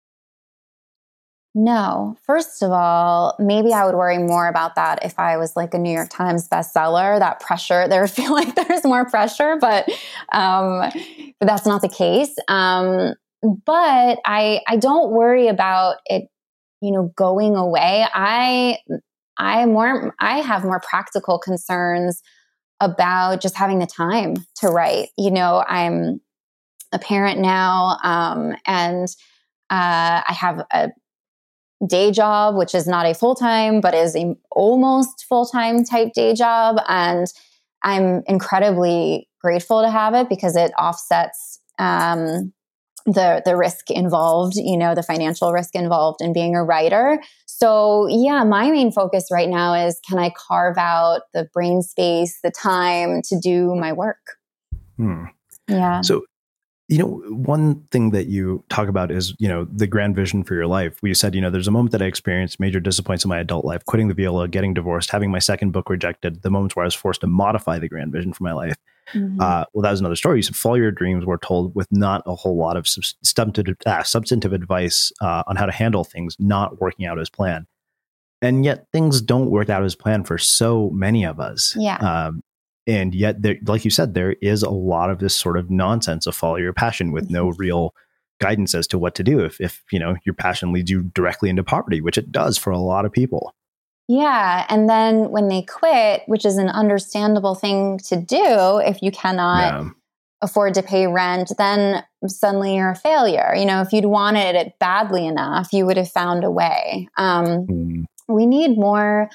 [SPEAKER 2] No. First of all, maybe I would worry more about that if I was like a New York Times bestseller, that pressure, there would feel like there's more pressure, but, um, but that's not the case. Um, but I, I don't worry about it, you know, going away. I, I more, I have more practical concerns about just having the time to write. You know, I'm a parent now, um, and, uh, I have a day job, which is not a full-time, but is a almost full-time type day job. And I'm incredibly grateful to have it because it offsets um, the the risk involved, you know, the financial risk involved in being a writer. So yeah, my main focus right now is, can I carve out the brain space, the time to do my work?
[SPEAKER 11] Hmm.
[SPEAKER 2] Yeah.
[SPEAKER 11] So, you know, one thing that you talk about is, you know, the grand vision for your life. We said, you know, there's a moment that I experienced major disappointments in my adult life, quitting the viola, getting divorced, having my second book rejected, the moments where I was forced to modify the grand vision for my life. Mm-hmm. Uh, well, that was another story. You said, follow your dreams were told with not a whole lot of substantive, uh, substantive advice uh, on how to handle things not working out as planned. And yet things don't work out as planned for so many of us.
[SPEAKER 2] Yeah.
[SPEAKER 11] Um, And yet, there, like you said, there is a lot of this sort of nonsense of follow your passion with no real guidance as to what to do if, if you know, your passion leads you directly into poverty, which it does for a lot of people.
[SPEAKER 2] Yeah. And then when they quit, which is an understandable thing to do if you cannot yeah. afford to pay rent, then suddenly you're a failure. You know, if you'd wanted it badly enough, you would have found a way. Um, mm. We need more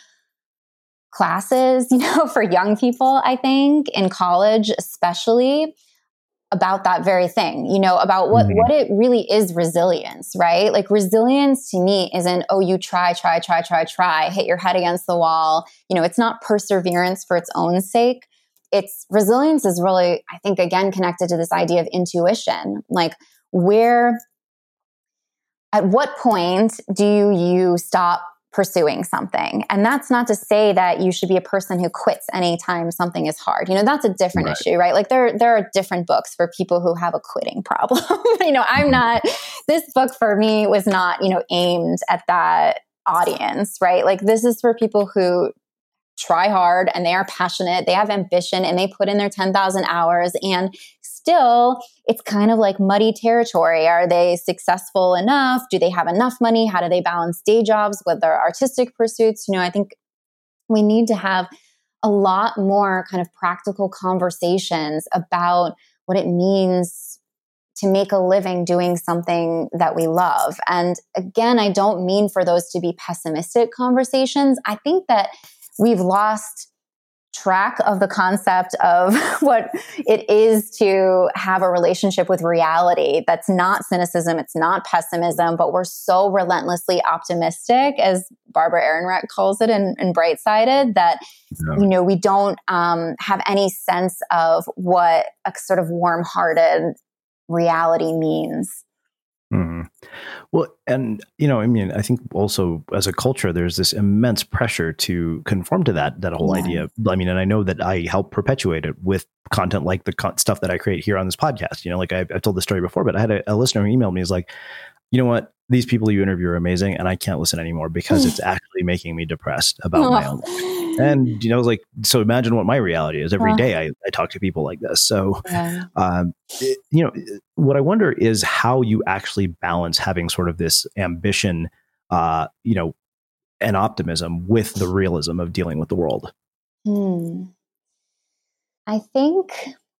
[SPEAKER 2] classes, you know, for young people, I think, in college, especially about that very thing, you know, about what, mm-hmm. what it really is resilience, right? Like resilience to me isn't, oh, you try, try, try, try, try, hit your head against the wall. You know, it's not perseverance for its own sake. It's resilience is really, I think, again, connected to this idea of intuition. Like where, at what point do you stop pursuing something? And that's not to say that you should be a person who quits anytime something is hard. You know, that's a different right. issue, right? Like there, there are different books for people who have a quitting problem. you know, I'm not, this book for me was not, you know, aimed at that audience, right? Like this is for people who try hard and they are passionate, they have ambition and they put in their ten thousand hours, and still it's kind of like muddy territory. Are they successful enough? Do they have enough money? How do they balance day jobs with their artistic pursuits? You know, I think we need to have a lot more kind of practical conversations about what it means to make a living doing something that we love. And again, I don't mean for those to be pessimistic conversations. I think that we've lost track of the concept of what it is to have a relationship with reality. That's not cynicism. It's not pessimism, but we're so relentlessly optimistic, as Barbara Ehrenreich calls it in, in Bright-Sided, that, yeah. you know, we don't um, have any sense of what a sort of warm-hearted reality means.
[SPEAKER 11] Mm-hmm. Well, and, you know, I mean, I think also as a culture, there's this immense pressure to conform to that, that whole yeah. idea. I mean, and I know that I help perpetuate it with content like the con- stuff that I create here on this podcast. You know, like I've, I've told the story before, but I had a, a listener who emailed me, is like, you know what? These people you interview are amazing, and I can't listen anymore because it's actually making me depressed about my own life. And, you know, like, so imagine what my reality is. Every day I, I talk to people like this. So, yeah. um, it, you know, what I wonder is how you actually balance having sort of this ambition, uh, you know, and optimism with the realism of dealing with the world.
[SPEAKER 2] Hmm. I think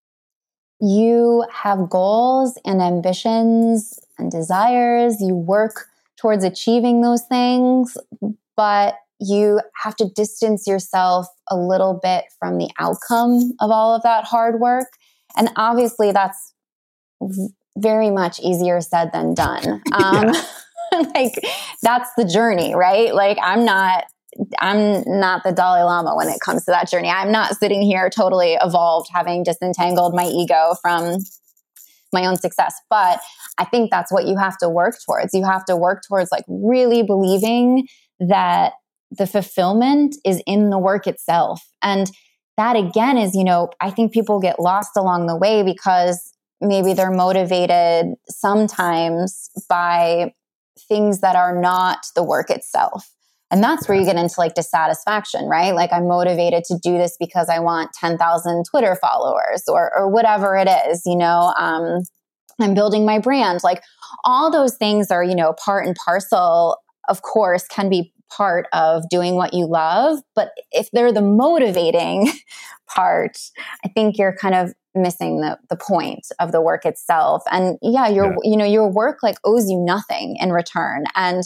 [SPEAKER 2] you have goals and ambitions and desires. You work towards achieving those things, but you have to distance yourself a little bit from the outcome of all of that hard work. And obviously that's very much easier said than done. Um, like that's the journey, right? Like I'm not, I'm not the Dalai Lama when it comes to that journey. I'm not sitting here totally evolved, having disentangled my ego from my own success. But I think that's what you have to work towards. You have to work towards like really believing that the fulfillment is in the work itself. And that again is, you know, I think people get lost along the way because maybe they're motivated sometimes by things that are not the work itself. And that's where you get into like dissatisfaction, right? Like I'm motivated to do this because I want ten thousand Twitter followers or, or whatever it is, you know, um, I'm building my brand. Like all those things are, you know, part and parcel, of course, can be part of doing what you love. But if they're the motivating part, I think you're kind of missing the the point of the work itself. And yeah, your, yeah. you know, your work like owes you nothing in return. And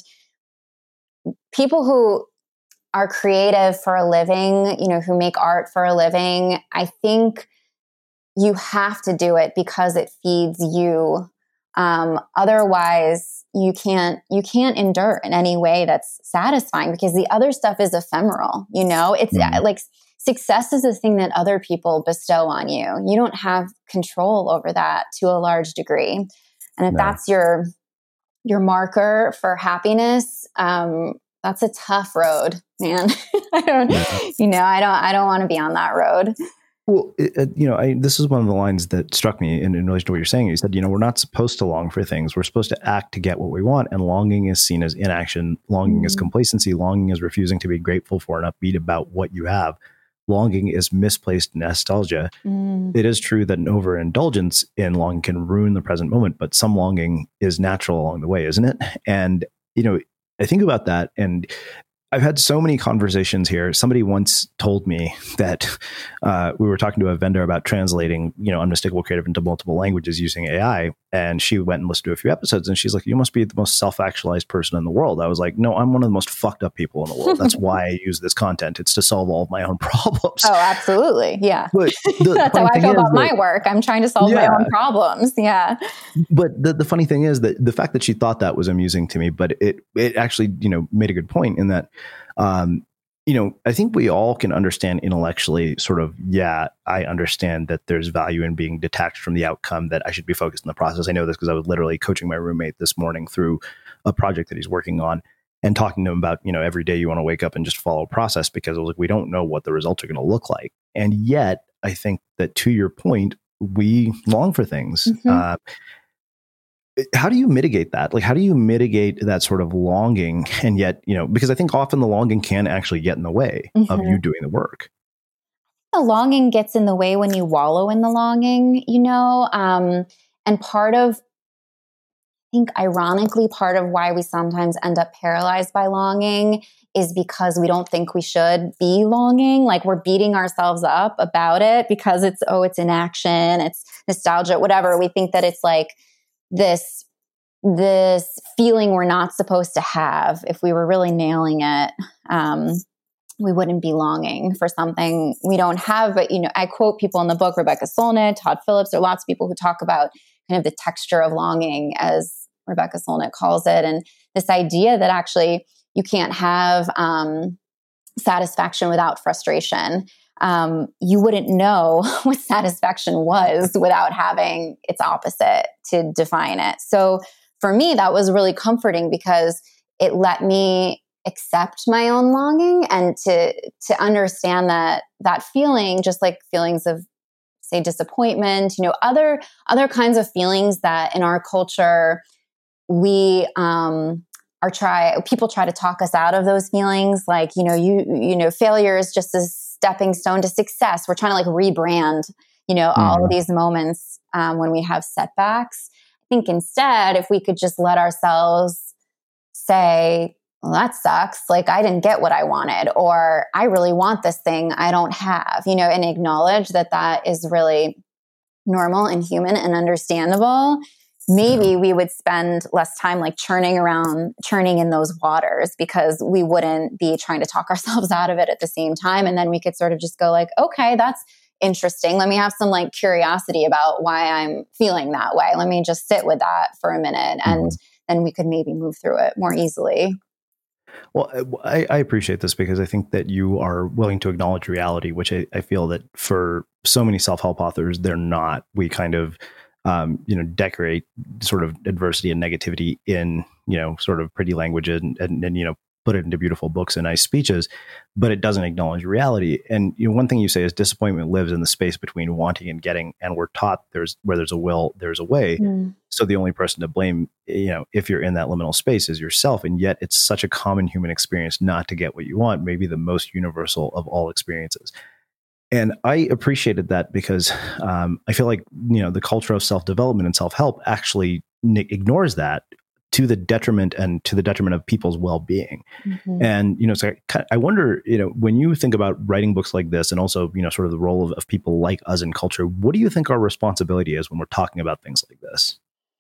[SPEAKER 2] people who are creative for a living, you know, who make art for a living, I think you have to do it because it feeds you. Um, otherwise, you can't you can't endure in any way that's satisfying because the other stuff is ephemeral. You know, it's mm-hmm. like success is a thing that other people bestow on you. You don't have control over that to a large degree. And if no. that's your your marker for happiness, um, that's a tough road, man. I don't, yeah. you know, I don't, I don't want to be on that road.
[SPEAKER 11] Well, it, you know, I, this is one of the lines that struck me in, in relation to what you're saying. You said, you know, we're not supposed to long for things. We're supposed to act to get what we want. And longing is seen as inaction. Longing mm. is complacency. Longing is refusing to be grateful for and upbeat about what you have. Longing is misplaced nostalgia. Mm. It is true that an overindulgence in longing can ruin the present moment, but some longing is natural along the way, isn't it? And, you know, I think about that, and I've had so many conversations here. Somebody once told me that uh, we were talking to a vendor about translating, you know, Unmistakable Creative into multiple languages using A I. And she went and listened to a few episodes and she's like, you must be the most self-actualized person in the world. I was like, no, I'm one of the most fucked up people in the world. That's why I use this content. It's to solve all of my own problems.
[SPEAKER 2] Oh, absolutely. Yeah.
[SPEAKER 11] But the,
[SPEAKER 2] That's how I feel about that, my work. I'm trying to solve yeah. my own problems. Yeah.
[SPEAKER 11] But the, the funny thing is that the fact that she thought that was amusing to me, but it, it actually, you know, made a good point in that, um, you know, I think we all can understand intellectually sort of, yeah, I understand that there's value in being detached from the outcome, that I should be focused in the process. I know this because I was literally coaching my roommate this morning through a project that he's working on and talking to him about, you know, every day you want to wake up and just follow a process because I was like, we don't know what the results are going to look like. And yet I think that to your point, we long for things. Mm-hmm. Uh, How do you mitigate that? Like, how do you mitigate that sort of longing? And yet, you know, because I think often the longing can actually get in the way mm-hmm. of you doing the work.
[SPEAKER 2] The longing gets in the way when you wallow in the longing, you know, um, and part of, I think ironically, part of why we sometimes end up paralyzed by longing is because we don't think we should be longing. Like we're beating ourselves up about it because it's, oh, it's inaction, it's nostalgia, whatever. We think that it's like, this this feeling we're not supposed to have. If we were really nailing it, um, we wouldn't be longing for something we don't have. But, you know, I quote people in the book, Rebecca Solnit, Todd Phillips. There are lots of people who talk about kind of the texture of longing, as Rebecca Solnit calls it. And this idea that actually you can't have um, satisfaction without frustration. Um, you wouldn't know what satisfaction was without having its opposite to define it. So for me, that was really comforting because it let me accept my own longing and to to understand that that feeling, just like feelings of, say, disappointment, you know, other other kinds of feelings that in our culture we um, are try people try to talk us out of those feelings. Like, you know, you you know, failure is just a stepping stone to success. We're trying to like rebrand, you know, mm-hmm. all of these moments um, when we have setbacks. I think instead, if we could just let ourselves say, well, that sucks. Like, I didn't get what I wanted, or I really want this thing I don't have, you know, and acknowledge that that is really normal and human and understandable. Maybe we would spend less time like churning around, churning in those waters, because we wouldn't be trying to talk ourselves out of it at the same time. And then we could sort of just go like, okay, that's interesting. Let me have some like curiosity about why I'm feeling that way. Let me just sit with that for a minute. And then we could maybe move through it more easily.
[SPEAKER 11] Well, I, I appreciate this because I think that you are willing to acknowledge reality, which I, I feel that for so many self-help authors, they're not. We kind of, um, you know, decorate sort of adversity and negativity in, you know, sort of pretty language and, and, and, you know, put it into beautiful books and nice speeches, but it doesn't acknowledge reality. And, you know, one thing you say is disappointment lives in the space between wanting and getting. And we're taught there's where there's a will, there's a way. Mm. So the only person to blame, you know, if you're in that liminal space is yourself. And yet it's such a common human experience not to get what you want, maybe the most universal of all experiences. And I appreciated that because um, I feel like, you know, the culture of self-development and self-help actually n- ignores that to the detriment and to the detriment of people's well-being. Mm-hmm. And, you know, so I, I wonder, you know, when you think about writing books like this and also, you know, sort of the role of, of people like us in culture, what do you think our responsibility is when we're talking about things like this?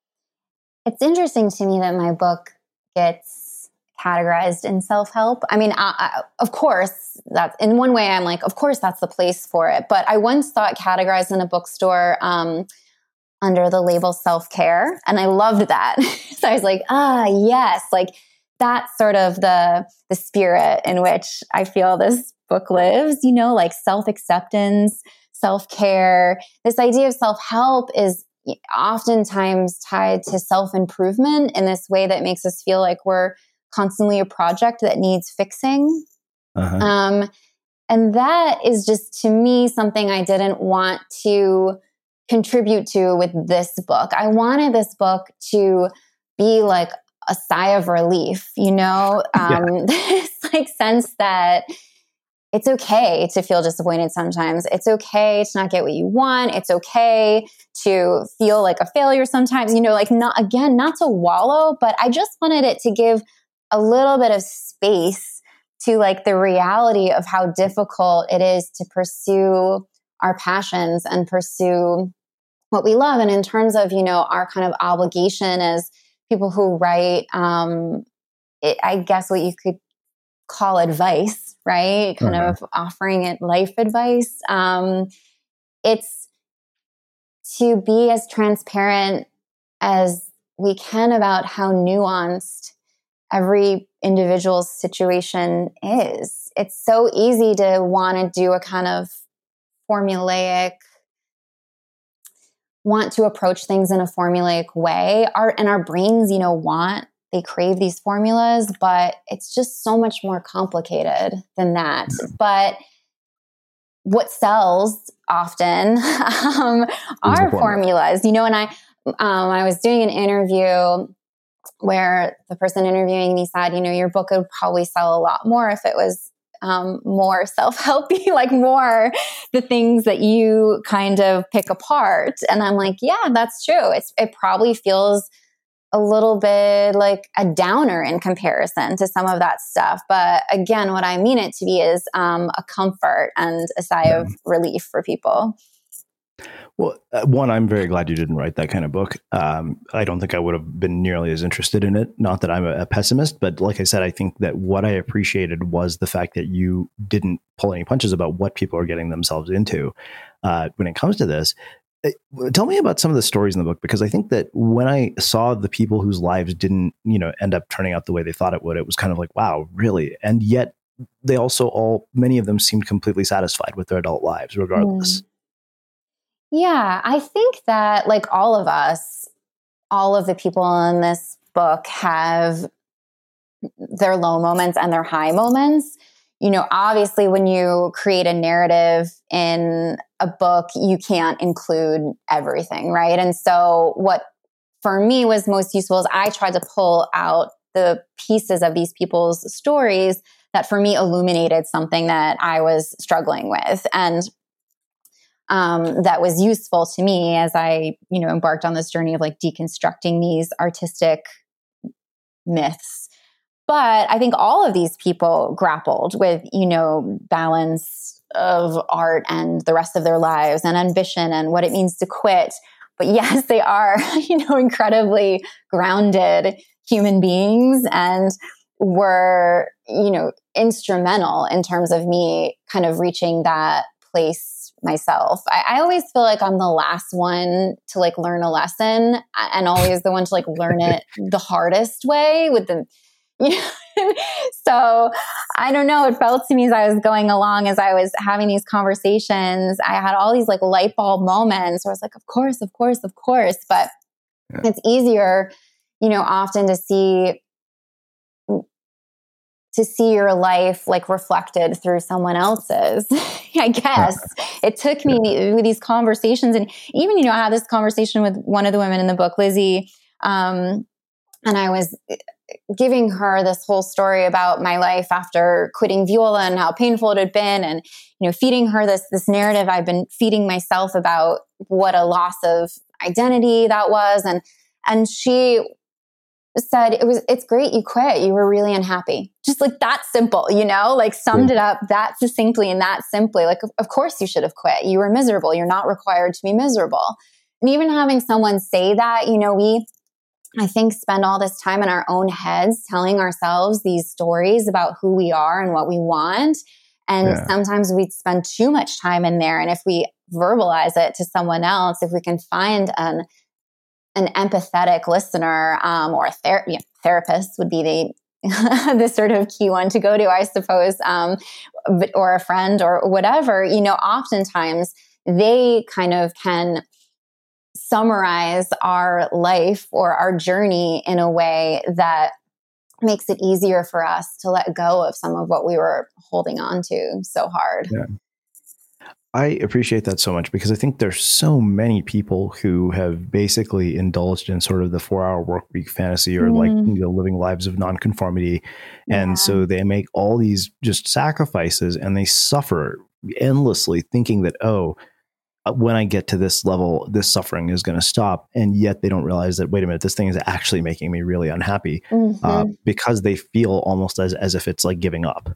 [SPEAKER 2] It's interesting to me that my book gets categorized in self-help. I mean, I, I, of course, that's in one way I'm like, of course, that's the place for it. But I once thought categorized in a bookstore, um, under the label self-care. And I loved that. So I was like, ah, yes, like that's sort of the, the spirit in which I feel this book lives, you know, like self-acceptance, self-care. This idea of self-help is oftentimes tied to self-improvement in this way that makes us feel like we're constantly a project that needs fixing. Uh-huh. Um, and that is just, to me, something I didn't want to contribute to with this book. I wanted this book to be like a sigh of relief, you know, um, yeah. this like sense that it's okay to feel disappointed sometimes. It's okay to not get what you want. It's okay to feel like a failure sometimes, you know, like not, again, not to wallow, but I just wanted it to give a little bit of space to like the reality of how difficult it is to pursue our passions and pursue what we love. And in terms of, you know, our kind of obligation as people who write, um, it, I guess what you could call advice, right? Kind uh-huh. of offering it life advice. Um, it's to be as transparent as we can about how nuanced every individual's situation is. It's so easy to want to do a kind of formulaic, want to approach things in a formulaic way. Our, and our brains, you know, want, they crave these formulas, but it's just so much more complicated than that. Yeah. But what sells often um, are formulas, you know, and I, um, I was doing an interview where the person interviewing me said, you know, your book would probably sell a lot more if it was um, more self-helpy, like more the things that you kind of pick apart. And I'm like, yeah, that's true. It's, it probably feels a little bit like a downer in comparison to some of that stuff. But again, what I mean it to be is um, a comfort and a sigh yeah. of relief for people.
[SPEAKER 11] Well, uh, one, I'm very glad you didn't write that kind of book. Um, I don't think I would have been nearly as interested in it. Not that I'm a, a pessimist, but like I said, I think that what I appreciated was the fact that you didn't pull any punches about what people are getting themselves into uh, when it comes to this. Tell me about some of the stories in the book, because I think that when I saw the people whose lives didn't, you know, end up turning out the way they thought it would, it was kind of like, wow, really? And yet they also all, many of them seemed completely satisfied with their adult lives regardless.
[SPEAKER 2] Mm. Yeah, I think that like all of us, all of the people in this book have their low moments and their high moments. You know, obviously when you create a narrative in a book, you can't include everything, right? And so what for me was most useful is I tried to pull out the pieces of these people's stories that for me illuminated something that I was struggling with. And um, that was useful to me as I, you know, embarked on this journey of like deconstructing these artistic myths. But I think all of these people grappled with, you know, balance of art and the rest of their lives and ambition and what it means to quit. But yes, they are, you know, incredibly grounded human beings and were, you know, instrumental in terms of me kind of reaching that place myself. I, I always feel like I'm the last one to like learn a lesson and always the one to like learn it the hardest way with the, you know, so I don't know. It felt to me as I was going along, as I was having these conversations, I had all these like light bulb moments where I was like, of course, of course, of course. But yeah. It's easier, you know, often to see to see your life like reflected through someone else's, I guess. It took me with these conversations. And even, you know, I had this conversation with one of the women in the book, Lizzie, um, and I was giving her this whole story about my life after quitting viola and how painful it had been. And, you know, feeding her this, this narrative I've been feeding myself about what a loss of identity that was. And, and she said, it was, it's great you quit. You were really unhappy. Just like that simple, you know, like summed it up that succinctly and that simply. Like, of, of course you should have quit. You were miserable. You're not required to be miserable. And even having someone say that, you know, we, I think, spend all this time in our own heads telling ourselves these stories about who we are and what we want. And yeah. Sometimes we spend too much time in there. And if we verbalize it to someone else, if we can find an an empathetic listener um, or a ther- you know, therapist would be the the sort of key one to go to, I suppose, um, but, or a friend or whatever, you know, oftentimes they kind of can summarize our life or our journey in a way that makes it easier for us to let go of some of what we were holding on to so hard.
[SPEAKER 11] Yeah. I appreciate that so much because I think there's so many people who have basically indulged in sort of the four hour work week fantasy or mm. like, you know, living lives of nonconformity. Yeah. And so they make all these just sacrifices and they suffer endlessly thinking that, oh, when I get to this level, this suffering is going to stop. And yet they don't realize that, wait a minute, this thing is actually making me really unhappy mm-hmm. uh, because they feel almost as, as if it's like giving up.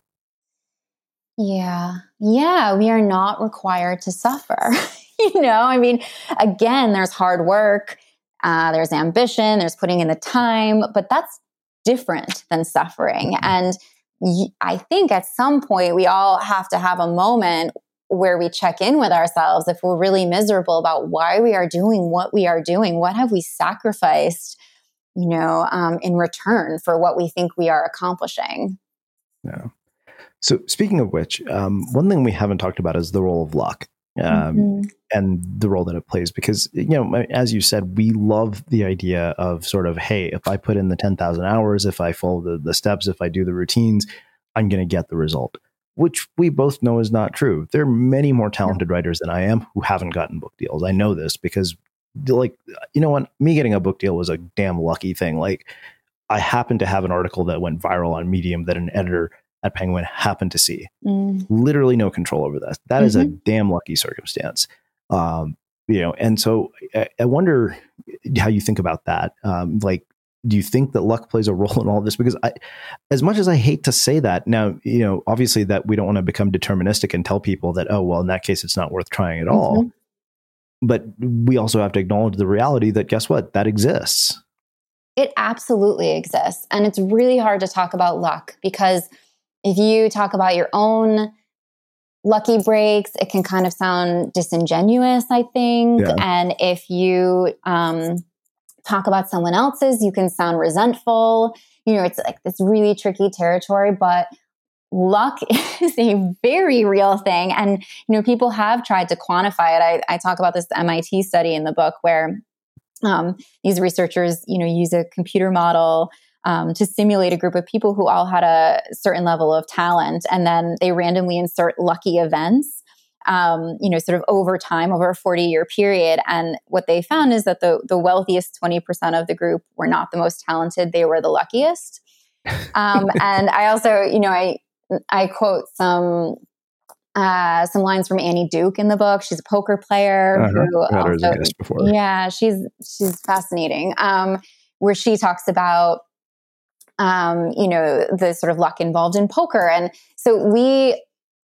[SPEAKER 2] Yeah. Yeah. We are not required to suffer. You know, I mean, again, there's hard work, uh, there's ambition, there's putting in the time, but that's different than suffering. And y- I think at some point we all have to have a moment where we check in with ourselves if we're really miserable about why we are doing what we are doing. What have we sacrificed, you know, um, in return for what we think we are accomplishing?
[SPEAKER 11] Yeah. So speaking of which, um, one thing we haven't talked about is the role of luck um, mm-hmm. and the role that it plays. Because, you know, as you said, we love the idea of sort of, hey, if I put in the ten thousand hours, if I follow the, the steps, if I do the routines, I'm going to get the result, which we both know is not true. There are many more talented yeah. writers than I am who haven't gotten book deals. I know this because, like, you know what? Me getting a book deal was a damn lucky thing. Like, I happened to have an article that went viral on Medium that an editor at Penguin happened to see. Mm. Literally no control over that. That mm-hmm. is a damn lucky circumstance. Um, you know, and so I, I wonder how you think about that. Um, like, do you think that luck plays a role in all of this? Because I, as much as I hate to say that now, you know, obviously that we don't want to become deterministic and tell people that, oh, well, in that case, it's not worth trying at mm-hmm. all. But we also have to acknowledge the reality that, guess what? That exists.
[SPEAKER 2] It absolutely exists. And it's really hard to talk about luck because if you talk about your own lucky breaks, it can kind of sound disingenuous, I think. Yeah. And if you um, talk about someone else's, you can sound resentful. You know, it's like this really tricky territory, but luck is a very real thing. And, you know, people have tried to quantify it. I, I talk about this M I T study in the book where Um, these researchers, you know, use a computer model um, to simulate a group of people who all had a certain level of talent, and then they randomly insert lucky events, um, you know, sort of over time, over a forty-year period. And what they found is that the the wealthiest twenty percent of the group were not the most talented; they were the luckiest. Um, and I also, you know, I I quote some. Uh, some lines from Annie Duke in the book. She's a poker player.
[SPEAKER 11] Uh-huh.
[SPEAKER 2] Who
[SPEAKER 11] I've had her as a
[SPEAKER 2] also,
[SPEAKER 11] guest before.
[SPEAKER 2] Yeah, she's she's fascinating. Um, where she talks about, um, you know, the sort of luck involved in poker, and so we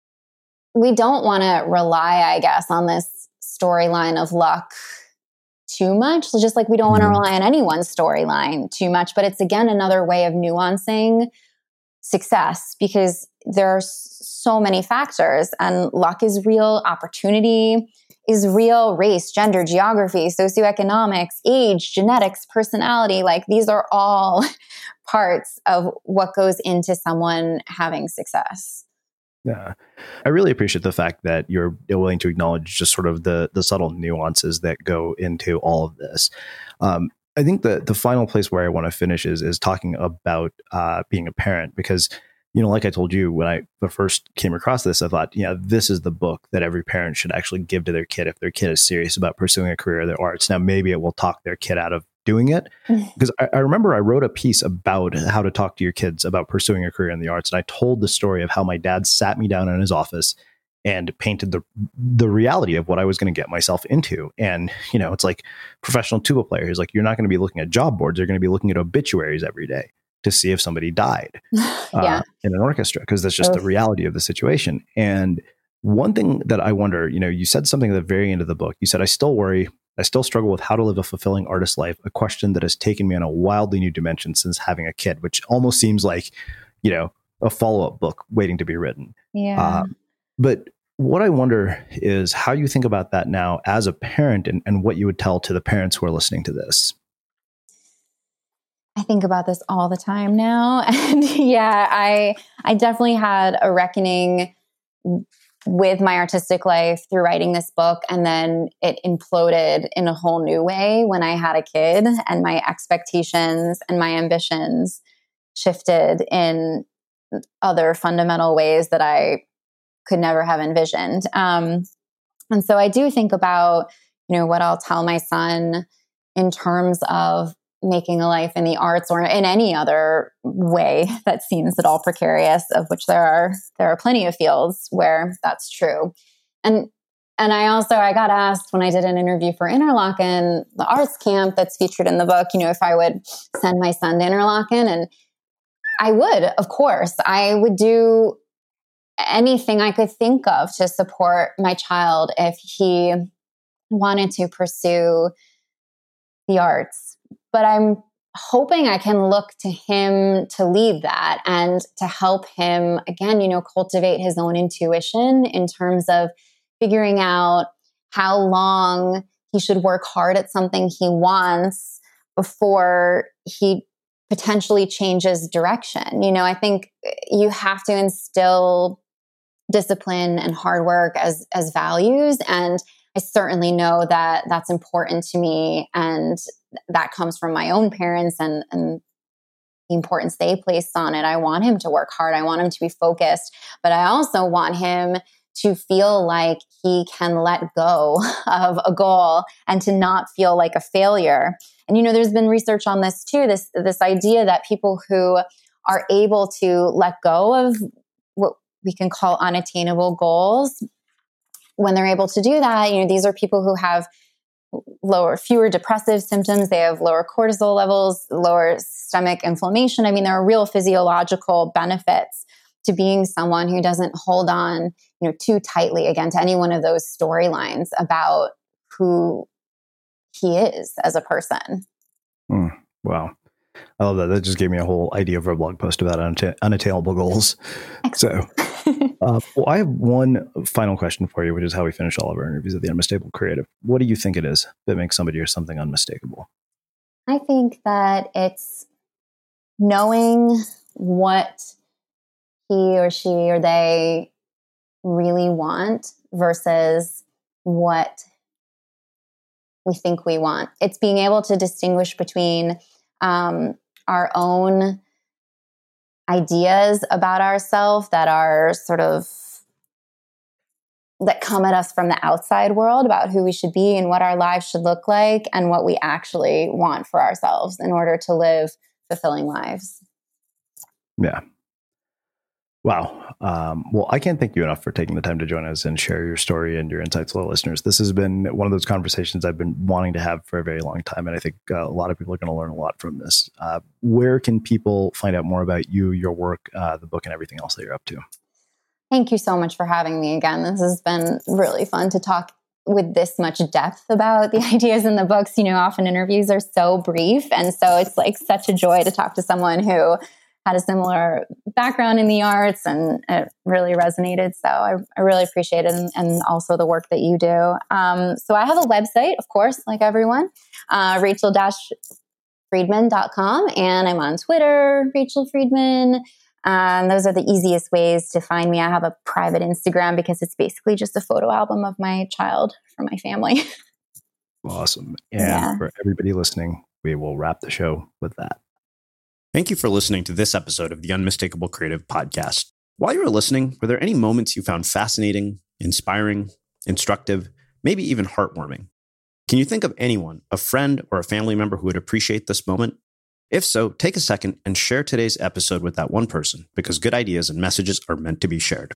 [SPEAKER 2] we don't want to rely, I guess, on this storyline of luck too much. So just like we don't want to
[SPEAKER 11] Mhm.
[SPEAKER 2] rely on anyone's storyline too much. But it's again another way of nuancing success, because there are so many factors, and luck is real, opportunity is real, race, gender, geography, socioeconomics, age, genetics, personality. Like these are all parts of what goes into someone having success.
[SPEAKER 11] Yeah. I really appreciate the fact that you're willing to acknowledge just sort of the the subtle nuances that go into all of this. Um, I think the the final place where I want to finish is is talking about uh, being a parent, because, you know, like I told you when I first came across this, I thought, yeah, this is the book that every parent should actually give to their kid if their kid is serious about pursuing a career in the arts. Now, maybe it will talk their kid out of doing it, because I, I remember I wrote a piece about how to talk to your kids about pursuing a career in the arts, and I told the story of how my dad sat me down in his office and painted the the reality of what I was going to get myself into. And, you know, it's like professional tuba player. He's like, you're not going to be looking at job boards. You're going to be looking at obituaries every day to see if somebody died
[SPEAKER 2] yeah.
[SPEAKER 11] uh, in an orchestra, because that's just
[SPEAKER 2] Oof.
[SPEAKER 11] the reality of the situation. And one thing that I wonder, you know, you said something at the very end of the book. You said, I still worry, I still struggle with how to live a fulfilling artist life, a question that has taken me on a wildly new dimension since having a kid, which almost seems like, you know, a follow-up book waiting to be written.
[SPEAKER 2] Yeah.
[SPEAKER 11] Uh, But what I wonder is how you think about that now as a parent, and, and what you would tell to the parents who are listening to this.
[SPEAKER 2] I think about this all the time now. And yeah, I I definitely had a reckoning with my artistic life through writing this book. And then it imploded in a whole new way when I had a kid, and my expectations and my ambitions shifted in other fundamental ways that I could never have envisioned. Um, and so I do think about, you know, what I'll tell my son in terms of making a life in the arts or in any other way that seems at all precarious, of which there are there are plenty of fields where that's true. And and I also I got asked when I did an interview for Interlochen, the arts camp that's featured in the book, you know, if I would send my son to Interlochen, and I would, of course, I would do anything I could think of to support my child if he wanted to pursue the arts. But I'm hoping I can look to him to lead that and to help him, again, you know, cultivate his own intuition in terms of figuring out how long he should work hard at something he wants before he potentially changes direction. You know, I think you have to instill discipline and hard work as as values, and I certainly know that that's important to me, and that comes from my own parents and and the importance they placed on it. I want him to work hard. I want him to be focused, but I also want him to feel like he can let go of a goal and to not feel like a failure. And, you know, there's been research on this too, this, this idea that people who are able to let go of what we can call unattainable goals, when they're able to do that, you know, these are people who have lower, fewer depressive symptoms. They have lower cortisol levels, lower stomach inflammation. I mean, there are real physiological benefits to being someone who doesn't hold on, you know, too tightly again to any one of those storylines about who he is as a person.
[SPEAKER 11] Mm, wow. I love that. That just gave me a whole idea for a blog post about unatta- unattainable goals. Excellent. So, uh, well, I have one final question for you, which is how we finish all of our interviews at the Unmistakable Creative. What do you think it is that makes somebody or something unmistakable?
[SPEAKER 2] I think that it's knowing what he or she or they really want versus what we think we want. It's being able to distinguish between um, our own ideas about ourselves that are sort of that come at us from the outside world about who we should be and what our lives should look like and what we actually want for ourselves in order to live fulfilling lives.
[SPEAKER 11] Yeah. Wow. Um, well, I can't thank you enough for taking the time to join us and share your story and your insights with our listeners. This has been one of those conversations I've been wanting to have for a very long time. And I think uh, a lot of people are going to learn a lot from this. Uh, where can people find out more about you, your work, uh, the book, and everything else that you're up to?
[SPEAKER 2] Thank you so much for having me again. This has been really fun to talk with this much depth about the ideas in the books. You know, often interviews are so brief. And so it's like such a joy to talk to someone who had a similar background in the arts, and it really resonated. So I, I really appreciate it. And, and also the work that you do. Um, so I have a website, of course, like everyone, uh, rachel dash friedman dot com. And I'm on Twitter, Rachel Friedman. Um, those are the easiest ways to find me. I have a private Instagram because it's basically just a photo album of my child from my family.
[SPEAKER 11] Awesome. And
[SPEAKER 2] Yeah.
[SPEAKER 11] for everybody listening, we will wrap the show with that.
[SPEAKER 1] Thank you for listening to this episode of the Unmistakable Creative Podcast. While you were listening, were there any moments you found fascinating, inspiring, instructive, maybe even heartwarming? Can you think of anyone, a friend or a family member who would appreciate this moment? If so, take a second and share today's episode with that one person, because good ideas and messages are meant to be shared.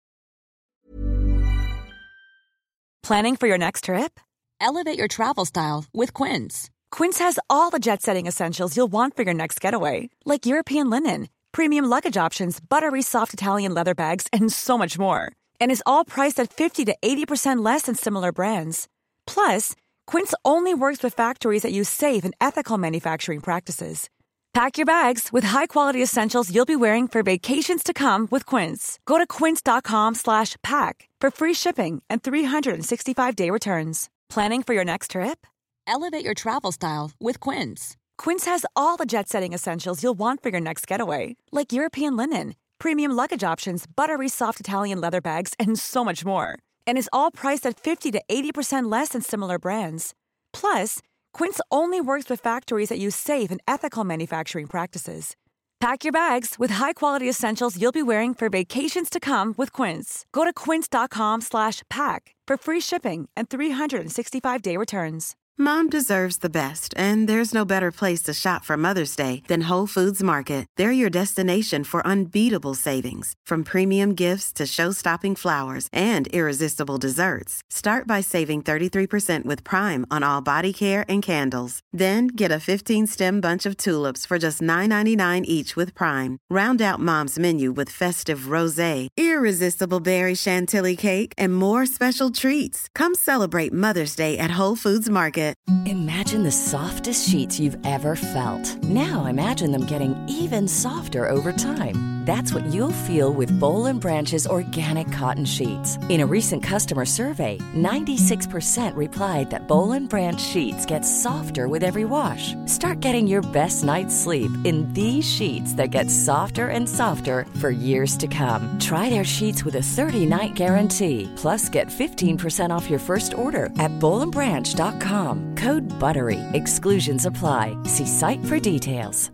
[SPEAKER 3] Planning for your next trip? Elevate your travel style with Quince. Quince has all the jet-setting essentials you'll want for your next getaway, like European linen, premium luggage options, buttery soft Italian leather bags, and so much more. And is all priced at fifty to eighty percent less than similar brands. Plus, Quince only works with factories that use safe and ethical manufacturing practices. Pack your bags with high-quality essentials you'll be wearing for vacations to come with Quince. Go to quince.com slash pack for free shipping and three sixty-five day returns. Planning for your next trip? Elevate your travel style with Quince. Quince has all the jet-setting essentials you'll want for your next getaway, like European linen, premium luggage options, buttery soft Italian leather bags, and so much more. And is all priced at fifty to eighty percent less than similar brands. Plus, Quince only works with factories that use safe and ethical manufacturing practices. Pack your bags with high-quality essentials you'll be wearing for vacations to come with Quince. Go to quince.com slash pack for free shipping and three sixty-five day returns.
[SPEAKER 12] Mom deserves the best, and there's no better place to shop for Mother's Day than Whole Foods Market. They're your destination for unbeatable savings, from premium gifts to show-stopping flowers and irresistible desserts. Start by saving thirty-three percent with Prime on all body care and candles. Then get a fifteen-stem bunch of tulips for just nine ninety-nine each with Prime. Round out Mom's menu with festive rosé, irresistible berry chantilly cake, and more special treats. Come celebrate Mother's Day at Whole Foods Market.
[SPEAKER 13] Imagine the softest sheets you've ever felt. Now imagine them getting even softer over time. That's what you'll feel with Boll and Branch's organic cotton sheets. In a recent customer survey, ninety-six percent replied that Boll and Branch sheets get softer with every wash. Start getting your best night's sleep in these sheets that get softer and softer for years to come. Try their sheets with a thirty-night guarantee. Plus, get fifteen percent off your first order at boll and branch dot com. Code BUTTERY. Exclusions apply. See site for details.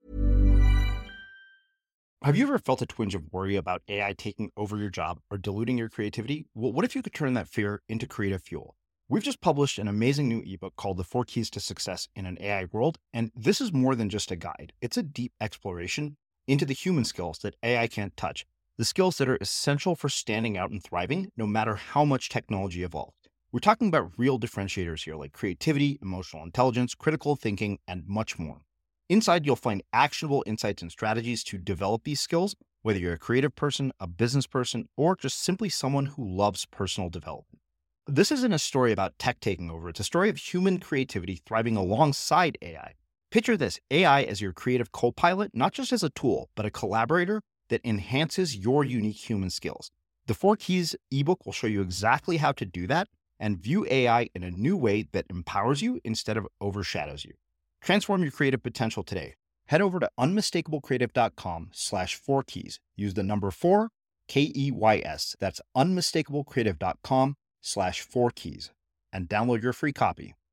[SPEAKER 1] Have you ever felt a twinge of worry about A I taking over your job or diluting your creativity? Well, what if you could turn that fear into creative fuel? We've just published an amazing new ebook called The Four Keys to Success in an A I World, and this is more than just a guide. It's a deep exploration into the human skills that A I can't touch, the skills that are essential for standing out and thriving, no matter how much technology evolved. We're talking about real differentiators here, like creativity, emotional intelligence, critical thinking, and much more. Inside, you'll find actionable insights and strategies to develop these skills, whether you're a creative person, a business person, or just simply someone who loves personal development. This isn't a story about tech taking over. It's a story of human creativity thriving alongside A I. Picture this, A I as your creative co-pilot, not just as a tool, but a collaborator that enhances your unique human skills. The Four Keys ebook will show you exactly how to do that and view A I in a new way that empowers you instead of overshadows you. Transform your creative potential today. Head over to unmistakablecreative.com slash four keys. Use the number four, K E Y S. That's unmistakablecreative.com slash four keys and download your free copy.